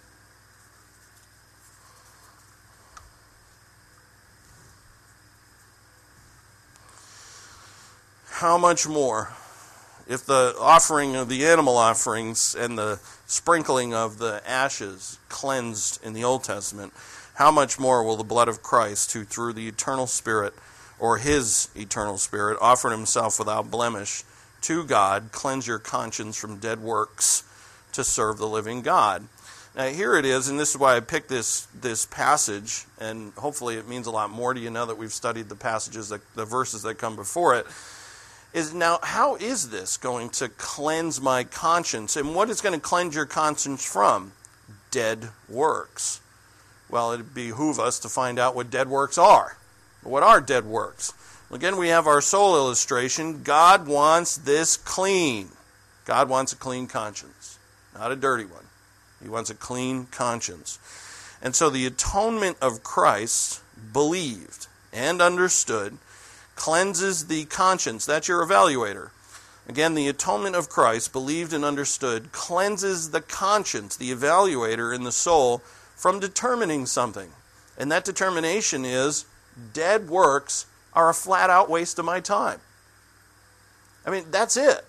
How much more, if the offering of the animal offerings and the sprinkling of the ashes cleansed in the Old Testament, how much more will the blood of Christ, who through the eternal Spirit, or his eternal Spirit, offered himself without blemish to God, cleanse your conscience from dead works to serve the living God. Now here it is, and this is why I picked this passage, and hopefully it means a lot more to you now that we've studied the passages, the verses that come before it. Is now, how is this going to cleanse my conscience? And what is going to cleanse your conscience from? Dead works. Well, it behoove us to find out what dead works are. What are dead works? Again, we have our soul illustration. God wants this clean. God wants a clean conscience, not a dirty one. He wants a clean conscience. And so the atonement of Christ, believed and understood, cleanses the conscience. That's your evaluator. Again, the atonement of Christ, believed and understood, cleanses the conscience, the evaluator in the soul, from determining something. And that determination is, dead works are a flat-out waste of my time. I mean, that's it.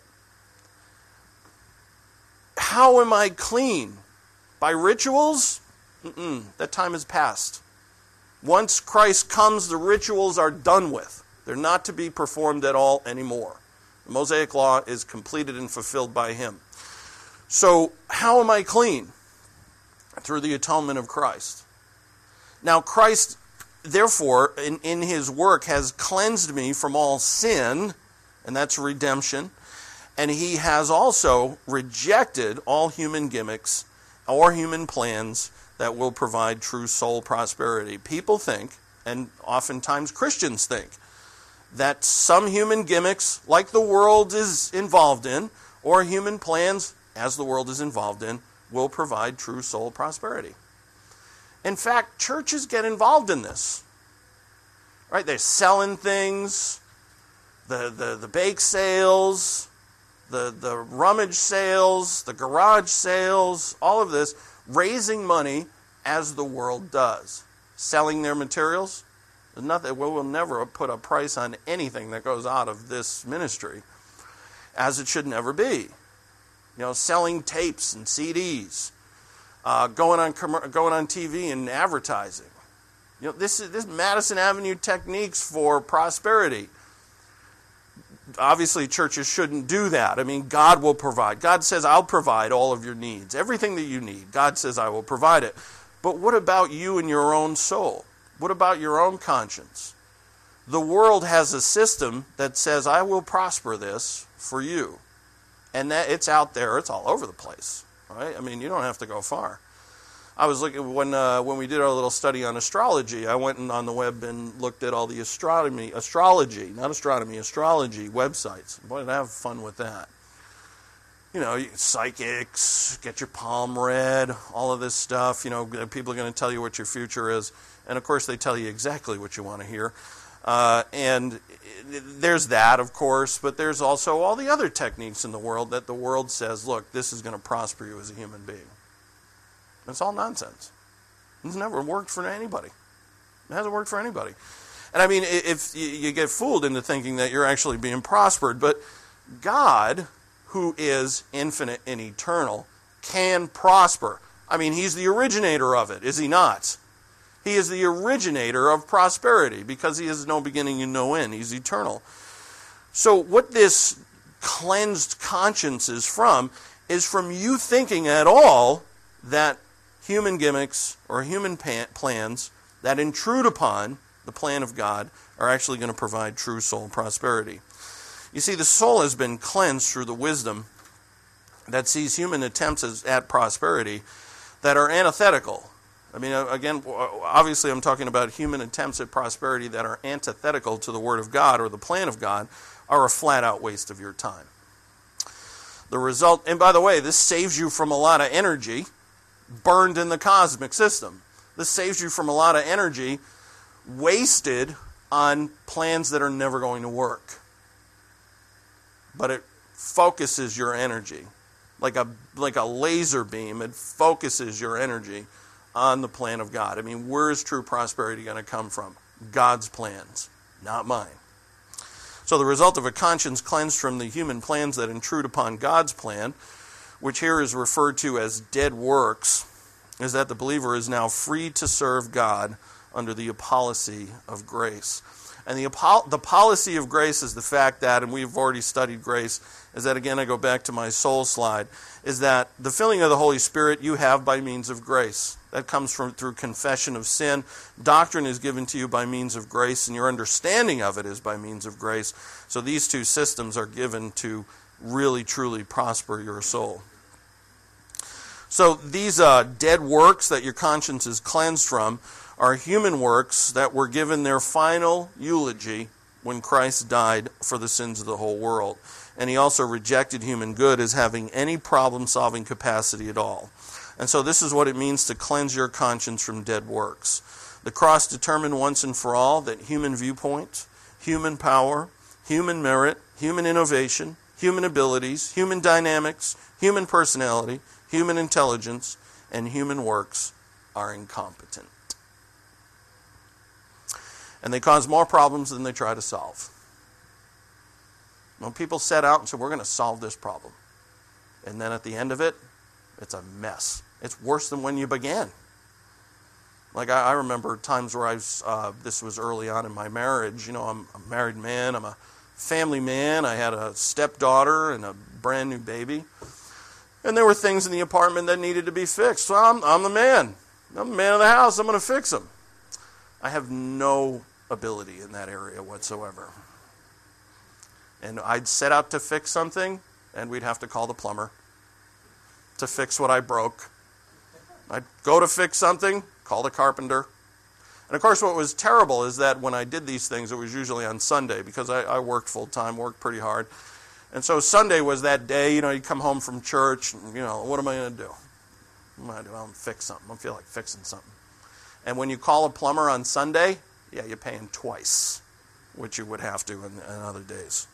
How am I clean? By rituals? That time has passed. Once Christ comes, the rituals are done with. They're not to be performed at all anymore. The Mosaic law is completed and fulfilled by him. So, how am I clean? Through the atonement of Christ. Now, Christ, therefore, in his work, has cleansed me from all sin, and that's redemption. And he has also rejected all human gimmicks or human plans that will provide true soul prosperity. People think, and oftentimes Christians think, that some human gimmicks, like the world is involved in, or human plans, as the world is involved in, will provide true soul prosperity. In fact, churches get involved in this. Right? They're selling things, the bake sales, the rummage sales, the garage sales, all of this, raising money as the world does. Selling their materials. There's nothing, we will never put a price on anything that goes out of this ministry, as it should never be. You know, selling tapes and CDs, going on TV and advertising. You know, this Madison Avenue techniques for prosperity. Obviously, churches shouldn't do that. I mean, God will provide. God says, I'll provide all of your needs. Everything that you need, God says, I will provide it. But what about you and your own soul? What about your own conscience? the world has a system that says, I will prosper this for you. And that it's out there, it's all over the place. Right? I mean, you don't have to go far. I was looking, when we did our little study on astrology, I went on the web and looked at all the astrology websites. Boy, did I have fun with that. You know, psychics, get your palm read, all of this stuff. You know, people are going to tell you what your future is. And, of course, they tell you exactly what you want to hear. And there's that, of course, but there's also all the other techniques in the world that the world says, look, this is going to prosper you as a human being. It's all nonsense. It's never worked for anybody. It hasn't worked for anybody. And I mean, if you get fooled into thinking that you're actually being prospered, but God, who is infinite and eternal, can prosper. I mean, he's the originator of it, is he not? He is the originator of prosperity because he has no beginning and no end. He's eternal. So what this cleansed conscience is from you thinking at all that human gimmicks or human plans that intrude upon the plan of God are actually going to provide true soul prosperity. You see, the soul has been cleansed through the wisdom that sees human attempts at prosperity that are antithetical. I mean, again, obviously I'm talking about human attempts at prosperity that are antithetical to the Word of God or the plan of God, are a flat-out waste of your time. The result, and by the way, this saves you from a lot of energy burned in the cosmic system. This saves you from a lot of energy wasted on plans that are never going to work. But it focuses your energy. Like a laser beam, it focuses your energy on the plan of God. I mean, where is true prosperity going to come from? God's plans, not mine. So the result of a conscience cleansed from the human plans that intrude upon God's plan, which here is referred to as dead works, is that the believer is now free to serve God under the policy of grace. And the policy of grace is the fact that, and we've already studied grace, is that, again, I go back to my soul slide, is that the filling of the Holy Spirit you have by means of grace. That comes through confession of sin. Doctrine is given to you by means of grace, and your understanding of it is by means of grace. So these two systems are given to really, truly prosper your soul. So these dead works that your conscience is cleansed from are human works that were given their final eulogy when Christ died for the sins of the whole world. And he also rejected human good as having any problem-solving capacity at all. And so this is what it means to cleanse your conscience from dead works. The cross determined once and for all that human viewpoint, human power, human merit, human innovation, human abilities, human dynamics, human personality, human intelligence, and human works are incompetent. And they cause more problems than they try to solve. When people set out and say, we're going to solve this problem, and then at the end of it, it's a mess. It's worse than when you began. Like I remember times where this was early on in my marriage. You know, I'm a married man. I'm a family man. I had a stepdaughter and a brand new baby. And there were things in the apartment that needed to be fixed. So I'm the man. I'm the man of the house. I'm going to fix them. I have no ability in that area whatsoever. And I'd set out to fix something, and we'd have to call the plumber to fix what I broke. I'd go to fix something, call the carpenter. And of course what was terrible is that when I did these things, it was usually on Sunday because I worked full-time, worked pretty hard. And so Sunday was that day, you know, you come home from church, and, you know, what am I going to do? I'm going to fix something. I feel like fixing something. And when you call a plumber on Sunday, yeah, you're paying twice, which you would have to in other days.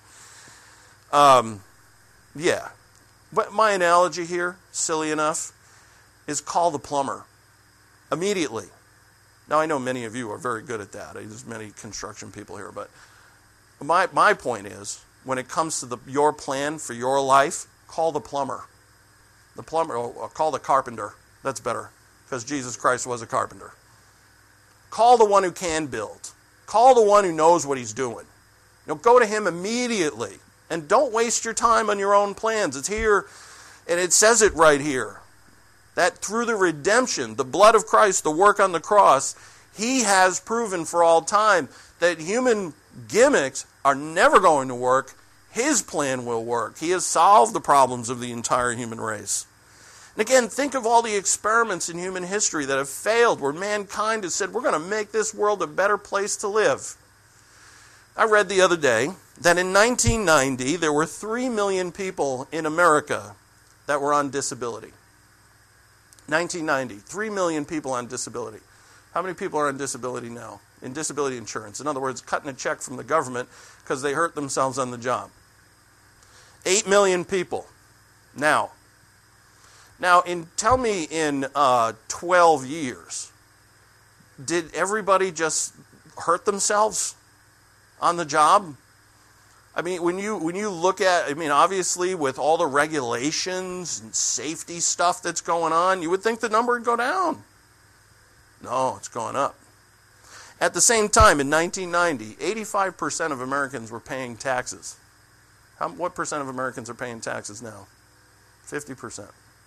Yeah. But my analogy here, silly enough, is call the plumber immediately. Now, I know many of you are very good at that. There's many construction people here. But my point is, when it comes to your plan for your life, call the plumber. The plumber, call the carpenter. That's better, because Jesus Christ was a carpenter. Call the one who can build. Call the one who knows what he's doing. You know, go to him immediately. And don't waste your time on your own plans. It's here, and it says it right here, that through the redemption, the blood of Christ, the work on the cross, he has proven for all time that human Gimmicks are never going to work. His plan will work. He has solved the problems of the entire human race. And again, think of all the experiments in human history that have failed, where mankind has said, we're going to make this world a better place to live. I read the other day that in 1990, there were 3 million people in America that were on disability. 1990, 3 million people on disability. How many people are on disability now? In disability insurance. In other words, cutting a check from the government because they hurt themselves on the job. 8 million people. Now, tell me in 12 years, did everybody just hurt themselves on the job? I mean, when you look at, obviously with all the regulations and safety stuff that's going on, you would think the number would go down. No, it's going up. At the same time, in 1990, 85% of Americans were paying taxes. What percent of Americans are paying taxes now? 50%.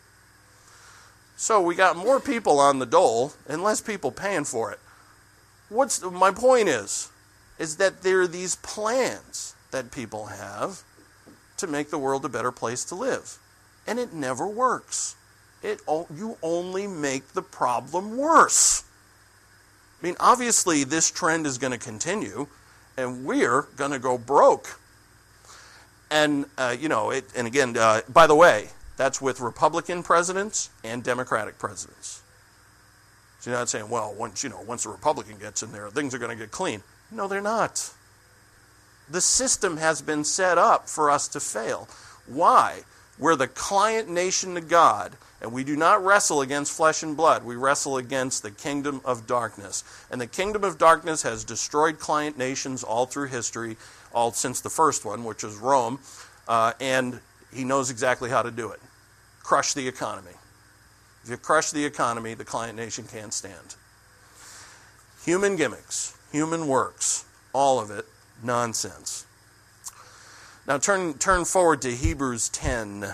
So we got more people on the dole and less people paying for it. My point is that there are these plans that people have to make the world a better place to live. And it never works. You only make the problem worse. Obviously this trend is going to continue, and we're going to go broke. And, and again, by the way, that's with Republican presidents and Democratic presidents. So you're not saying, well, once a Republican gets in there, things are going to get clean. No, they're not. The system has been set up for us to fail. Why? We're the client nation to God, and we do not wrestle against flesh and blood. We wrestle against the kingdom of darkness. And the kingdom of darkness has destroyed client nations all through history, all since the first one, which was Rome, and he knows exactly how to do it. Crush the economy. If you crush the economy, the client nation can't stand. Human gimmicks, human works, all of it, nonsense. Now turn forward to Hebrews 10.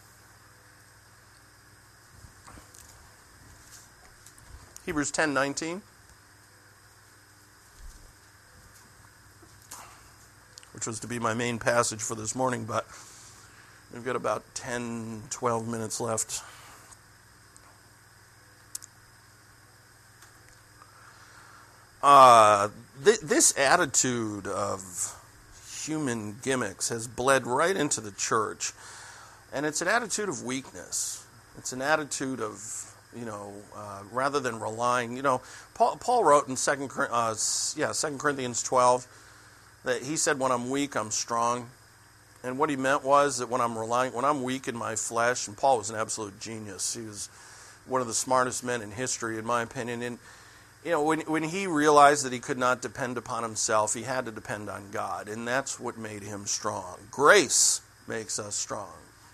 Hebrews 10:19. Which was to be my main passage for this morning, but we've got about 10, 12 minutes left. This attitude of human gimmicks has bled right into the church, and it's an attitude of weakness. It's an attitude of, rather than relying, Paul wrote in 2 Corinthians 12 that he said, when I'm weak, I'm strong. And what he meant was that when I'm weak in my flesh, and Paul was an absolute genius. He was one of the smartest men in history, in my opinion. And when he realized that he could not depend upon himself, he had to depend on God, and that's what made him strong. Grace makes us strong.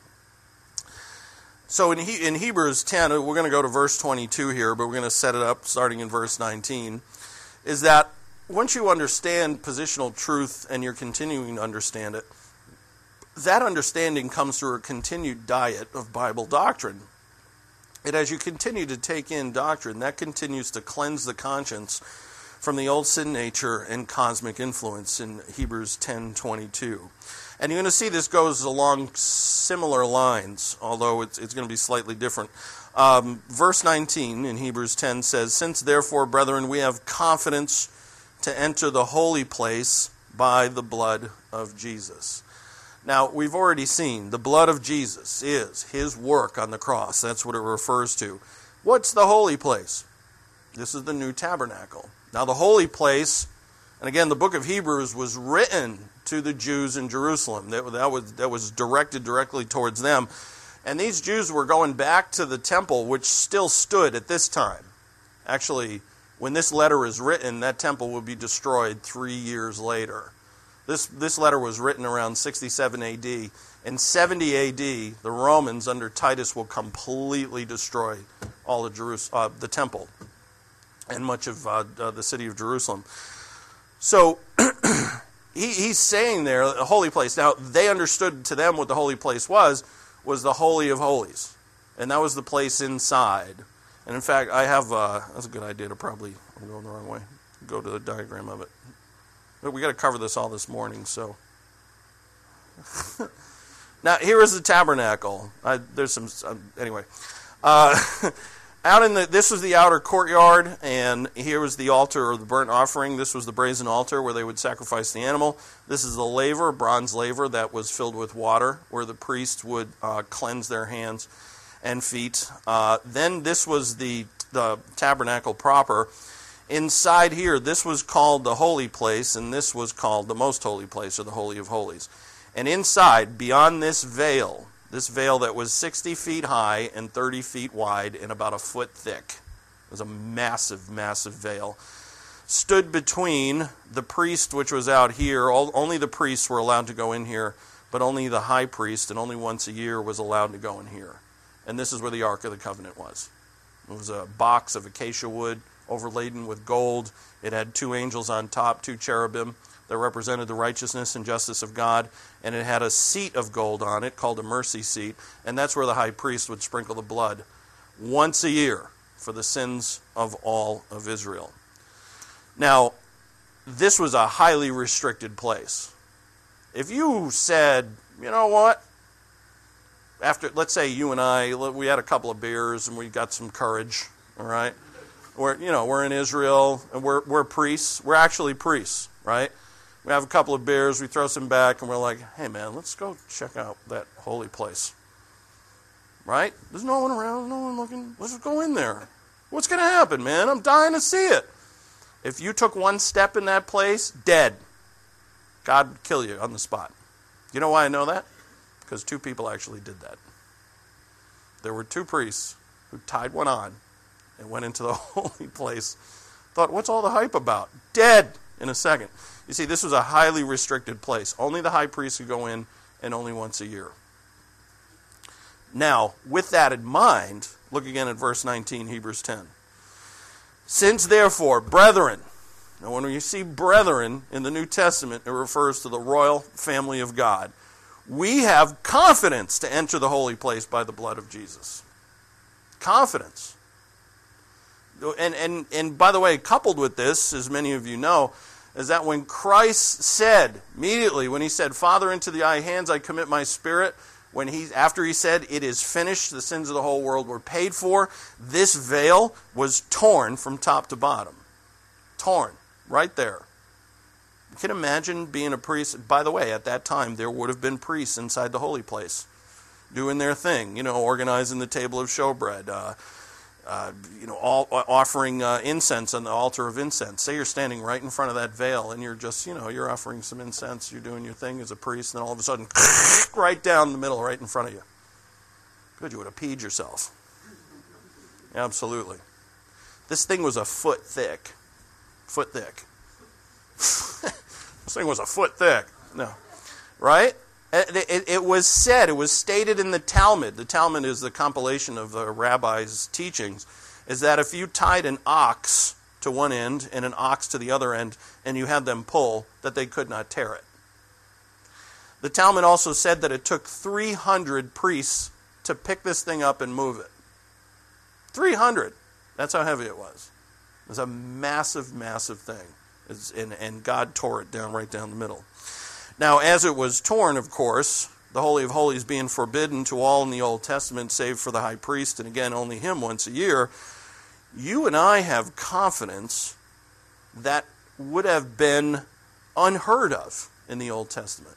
So in Hebrews 10, we're going to go to verse 22 here, but we're going to set it up starting in verse 19, is that once you understand positional truth and you're continuing to understand it, that understanding comes through a continued diet of Bible doctrine. And as you continue to take in doctrine, that continues to cleanse the conscience from the old sin nature and cosmic influence in Hebrews 10:22. And you're going to see this goes along similar lines, although it's going to be slightly different. Verse 19 in Hebrews 10 says, "Since therefore, brethren, we have confidence to enter the holy place by the blood of Jesus." Now, we've already seen the blood of Jesus is his work on the cross. That's what it refers to. What's the holy place? This is the new tabernacle. Now, the holy place, and again, the book of Hebrews was written to the Jews in Jerusalem. That was directed directly towards them. And these Jews were going back to the temple, which still stood at this time. Actually, when this letter is written, that temple will be destroyed 3 years later. This letter was written around 67 A.D. In 70 A.D., the Romans under Titus will completely destroy all of the temple and much of the city of Jerusalem. So he's saying there, a holy place. Now, they understood to them what the holy place was the Holy of Holies. And that was the place inside. And in fact, I have, that's a good idea to I'm going the wrong way, go to the diagram of it. But we got to cover this all this morning, so. Now, here is the tabernacle. There's some, anyway. This was the outer courtyard, and here was the altar or the burnt offering. This was the brazen altar where they would sacrifice the animal. This is the laver, bronze laver that was filled with water, where the priest would cleanse their hands and feet. Then this was the tabernacle proper. Inside here, this was called the holy place, and this was called the most holy place, or the Holy of Holies. And inside, beyond this veil that was 60 feet high and 30 feet wide and about a foot thick, it was a massive, massive veil, stood between the priest, which was out here. Only the priests were allowed to go in here, but only the high priest, and only once a year, was allowed to go in here. And this is where the Ark of the Covenant was. It was a box of acacia wood overladen with gold. It had 2 angels on top, 2 cherubim that represented the righteousness and justice of God. And it had a seat of gold on it called a mercy seat. And that's where the high priest would sprinkle the blood once a year for the sins of all of Israel. Now, this was a highly restricted place. If you said, you know what, after, let's say you and I, we had a couple of beers and we got some courage, all right? We're in Israel and we're priests. We're actually priests, right? We have a couple of beers, we throw some back, and we're like, hey man, let's go check out that holy place. Right? There's no one around, no one looking. Let's just go in there. What's going to happen, man? I'm dying to see it. If you took one step in that place, dead. God would kill you on the spot. You know why I know that? Because 2 people actually did that. There were 2 priests who tied one on and went into the holy place. Thought, what's all the hype about? Dead in a second. You see, this was a highly restricted place. Only the high priest could go in, and only once a year. Now, with that in mind, look again at verse 19, Hebrews 10. Since therefore, brethren, now when you see brethren in the New Testament, it refers to the royal family of God. We have confidence to enter the holy place by the blood of Jesus. Confidence. And by the way, coupled with this, as many of you know, is that when Christ said, immediately when he said, Father, into thy hands I commit my spirit, after he said, it is finished, the sins of the whole world were paid for, this veil was torn from top to bottom. Torn, right there. You can imagine being a priest. By the way, at that time, there would have been priests inside the holy place, doing their thing, organizing the table of showbread, all offering incense on the altar of incense. Say you're standing right in front of that veil and you're just, you're offering some incense, you're doing your thing as a priest, and then all of a sudden, right down the middle, right in front of you. Good, you would have peed yourself. Absolutely. This thing was a foot thick. Foot thick. This thing was a foot thick. No. Right? It was said, it was stated in the Talmud. The Talmud is the compilation of the rabbis' teachings, is that if you tied an ox to one end and an ox to the other end and you had them pull, that they could not tear it. The Talmud also said that it took 300 priests to pick this thing up and move it. 300. That's how heavy it was. It was a massive, massive thing. And God tore it down right down the middle. Now, as it was torn, of course, the Holy of Holies being forbidden to all in the Old Testament, save for the high priest, and again, only him once a year, you and I have confidence that would have been unheard of in the Old Testament.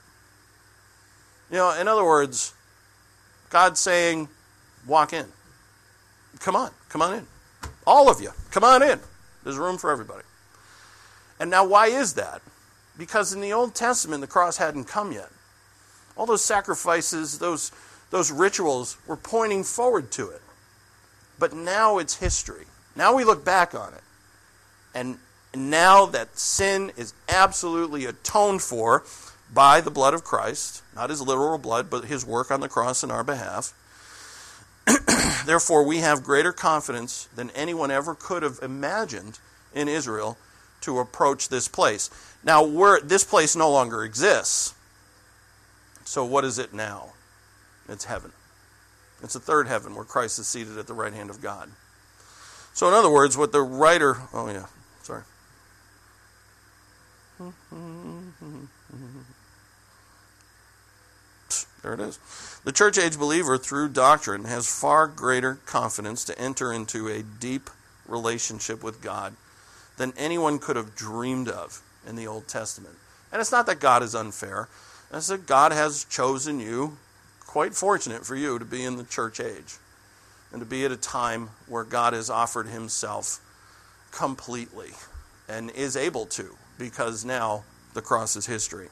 In other words, God's saying, walk in. Come on in. All of you, come on in. There's room for everybody. And now, why is that? Because in the Old Testament, the cross hadn't come yet. All those sacrifices, those rituals were pointing forward to it. But now it's history. Now we look back on it. And now that sin is absolutely atoned for by the blood of Christ, not his literal blood, but his work on the cross in our behalf. Therefore, we have greater confidence than anyone ever could have imagined in Israel to approach this place. Now, this place no longer exists. So what is it now? It's heaven. It's the third heaven where Christ is seated at the right hand of God. So in other words, what the writer... There it is. The church age believer, through doctrine, has far greater confidence to enter into a deep relationship with God than anyone could have dreamed of in the Old Testament. And it's not that God is unfair. It's that God has chosen you, quite fortunate for you, to be in the church age and to be at a time where God has offered himself completely and is able to, because now the cross is history.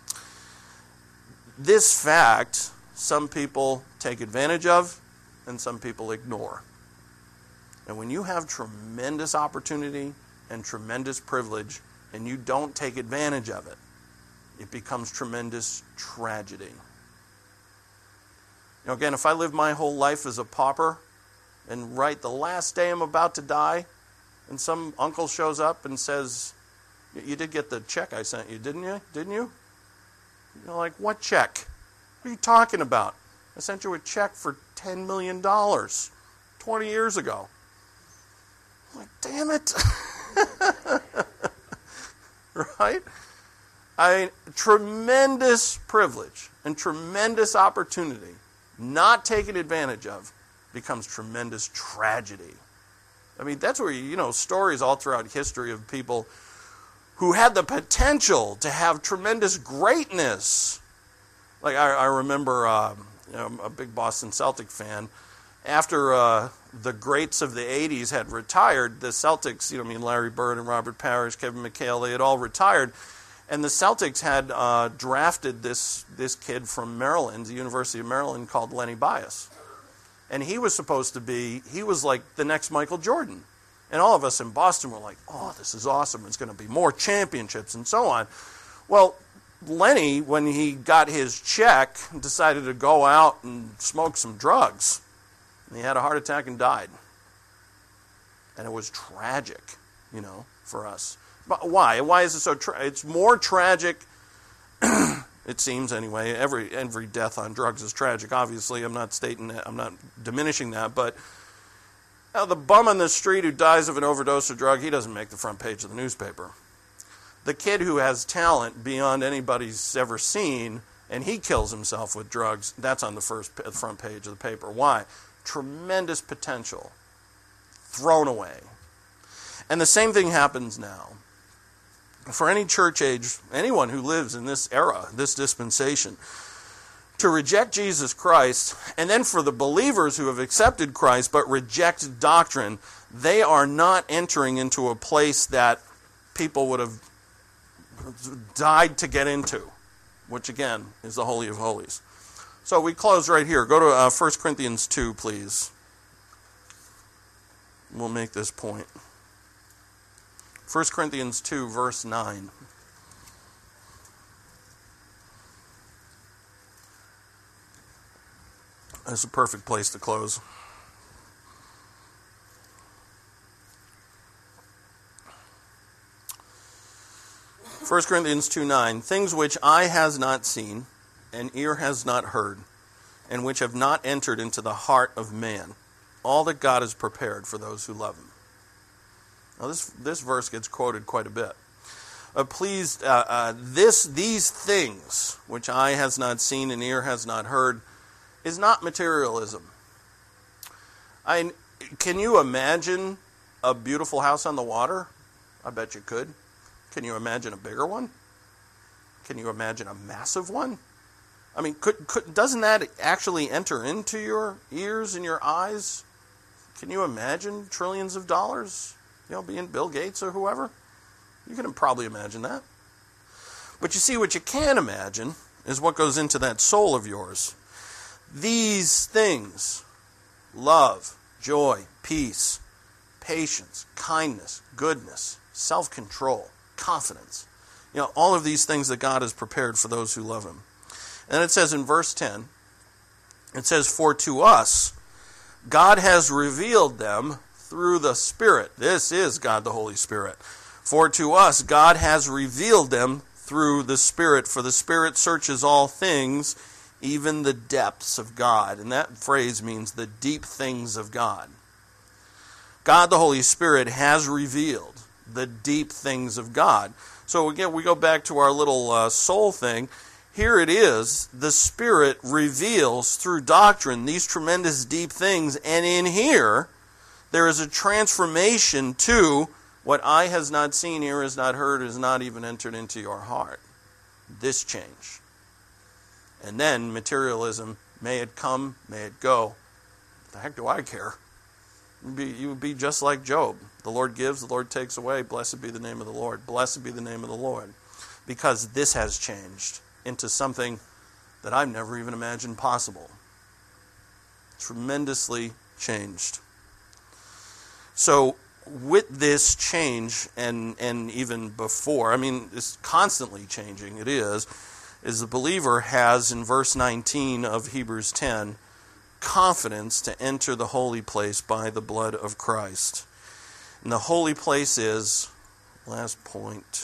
This fact, some people take advantage of and some people ignore. And when you have tremendous opportunity and tremendous privilege and you don't take advantage of it, it becomes tremendous tragedy. You know, again, if I live my whole life as a pauper and right the last day I'm about to die and some uncle shows up and says, "You did get the check I sent you, didn't you? Didn't you?" You're like, "What check? What are you talking about? I sent you a check for $10 million 20 years ago." I'm like, damn it. Right? Tremendous privilege and tremendous opportunity not taken advantage of becomes tremendous tragedy. I mean, that's where, stories all throughout history of people who had the potential to have tremendous greatness. Like I remember, I'm a big Boston Celtic fan. After the greats of the 80s had retired, the Celtics, Larry Bird and Robert Parrish, Kevin McHale, they had all retired. And the Celtics had drafted this kid from Maryland, the University of Maryland, called Lenny Bias. And he was like the next Michael Jordan. And all of us in Boston were like, "Oh, this is awesome. It's going to be more championships," and so on. Well, Lenny, when he got his check, decided to go out and smoke some drugs. And he had a heart attack and died. And it was tragic, for us. But why? Why is it so it's more tragic, it seems anyway. Every death on drugs is tragic. Obviously, I'm not stating that. I'm not diminishing that. But the bum on the street who dies of an overdose of drug, he doesn't make the front page of the newspaper. The kid who has talent beyond anybody's ever seen, and he kills himself with drugs, that's on the front page of the paper. Why? Tremendous potential thrown away. And the same thing happens now. For any church age, anyone who lives in this era, this dispensation, to reject Jesus Christ, and then for the believers who have accepted Christ but reject doctrine, they are not entering into a place that people would have died to get into, which again is the Holy of Holies. So we close right here. Go to 1 Corinthians 2, please. We'll make this point. 1 Corinthians 2, verse 9. That's a perfect place to close. First Corinthians 2:9, things which eye has not seen, and ear has not heard, and which have not entered into the heart of man, all that God has prepared for those who love him. Now this verse gets quoted quite a bit. These things which eye has not seen and ear has not heard is not materialism. Can you imagine a beautiful house on the water? I bet you could. Can you imagine a bigger one? Can you imagine a massive one? I mean, doesn't that actually enter into your ears and your eyes? Can you imagine trillions of dollars, being Bill Gates or whoever? You can probably imagine that. But you see, what you can't imagine is what goes into that soul of yours. These things, love, joy, peace, patience, kindness, goodness, self-control, confidence. All of these things that God has prepared for those who love him. And it says in verse 10, it says, for to us, God has revealed them through the Spirit. This is God the Holy Spirit. For to us, God has revealed them through the Spirit. For the Spirit searches all things, even the depths of God. And that phrase means the deep things of God. God the Holy Spirit has revealed the deep things of God. So again, we go back to our little soul thing. Here it is. The Spirit reveals through doctrine these tremendous deep things. And in here, there is a transformation to what eye has not seen, ear has not heard, has not even entered into your heart. This change. And then materialism, may it come, may it go. What the heck do I care? You would be just like Job. The Lord gives, the Lord takes away. Blessed be the name of the Lord. Blessed be the name of the Lord. Because this has changed into something that I've never even imagined possible. Tremendously changed. So with this change, and even before, it's constantly changing, it is the believer has, in verse 19 of Hebrews 10, confidence to enter the holy place by the blood of Christ. And the holy place is, last point,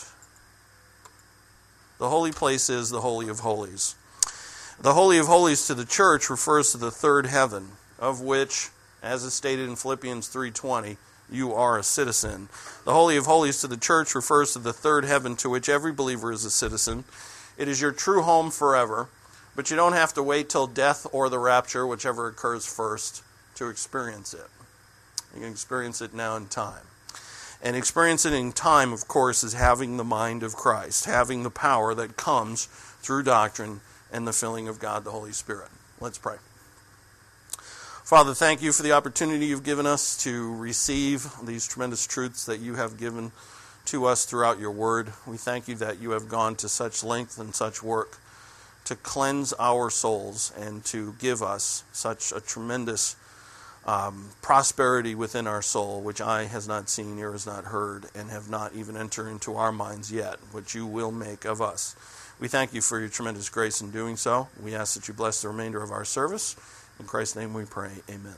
the holy place is the Holy of Holies. The Holy of Holies to the church refers to the third heaven, of which, as is stated in Philippians 3:20, you are a citizen. The Holy of Holies to the church refers to the third heaven to which every believer is a citizen. It is your true home forever, but you don't have to wait till death or the rapture, whichever occurs first, to experience it. You can experience it now in time. And experience it in time, of course, is having the mind of Christ, having the power that comes through doctrine and the filling of God, the Holy Spirit. Let's pray. Father, thank you for the opportunity you've given us to receive these tremendous truths that you have given to us throughout your word. We thank you that you have gone to such length and such work to cleanse our souls and to give us such a tremendous prosperity within our soul, which eye has not seen, ear has not heard, and have not even entered into our minds yet, which you will make of us. We thank you for your tremendous grace in doing so. We ask that you bless the remainder of our service. In Christ's name we pray. Amen.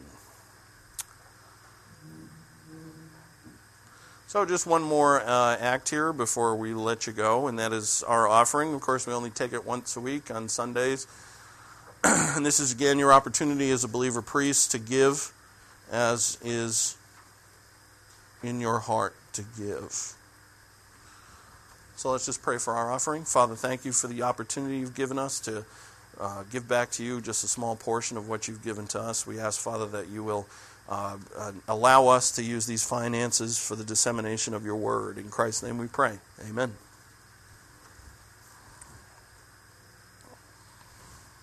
So just one more act here before we let you go, and that is our offering. Of course, we only take it once a week on Sundays. And this is, again, your opportunity as a believer priest to give as is in your heart to give. So let's just pray for our offering. Father, thank you for the opportunity you've given us to give back to you just a small portion of what you've given to us. We ask, Father, that you will allow us to use these finances for the dissemination of your word. In Christ's name we pray. Amen.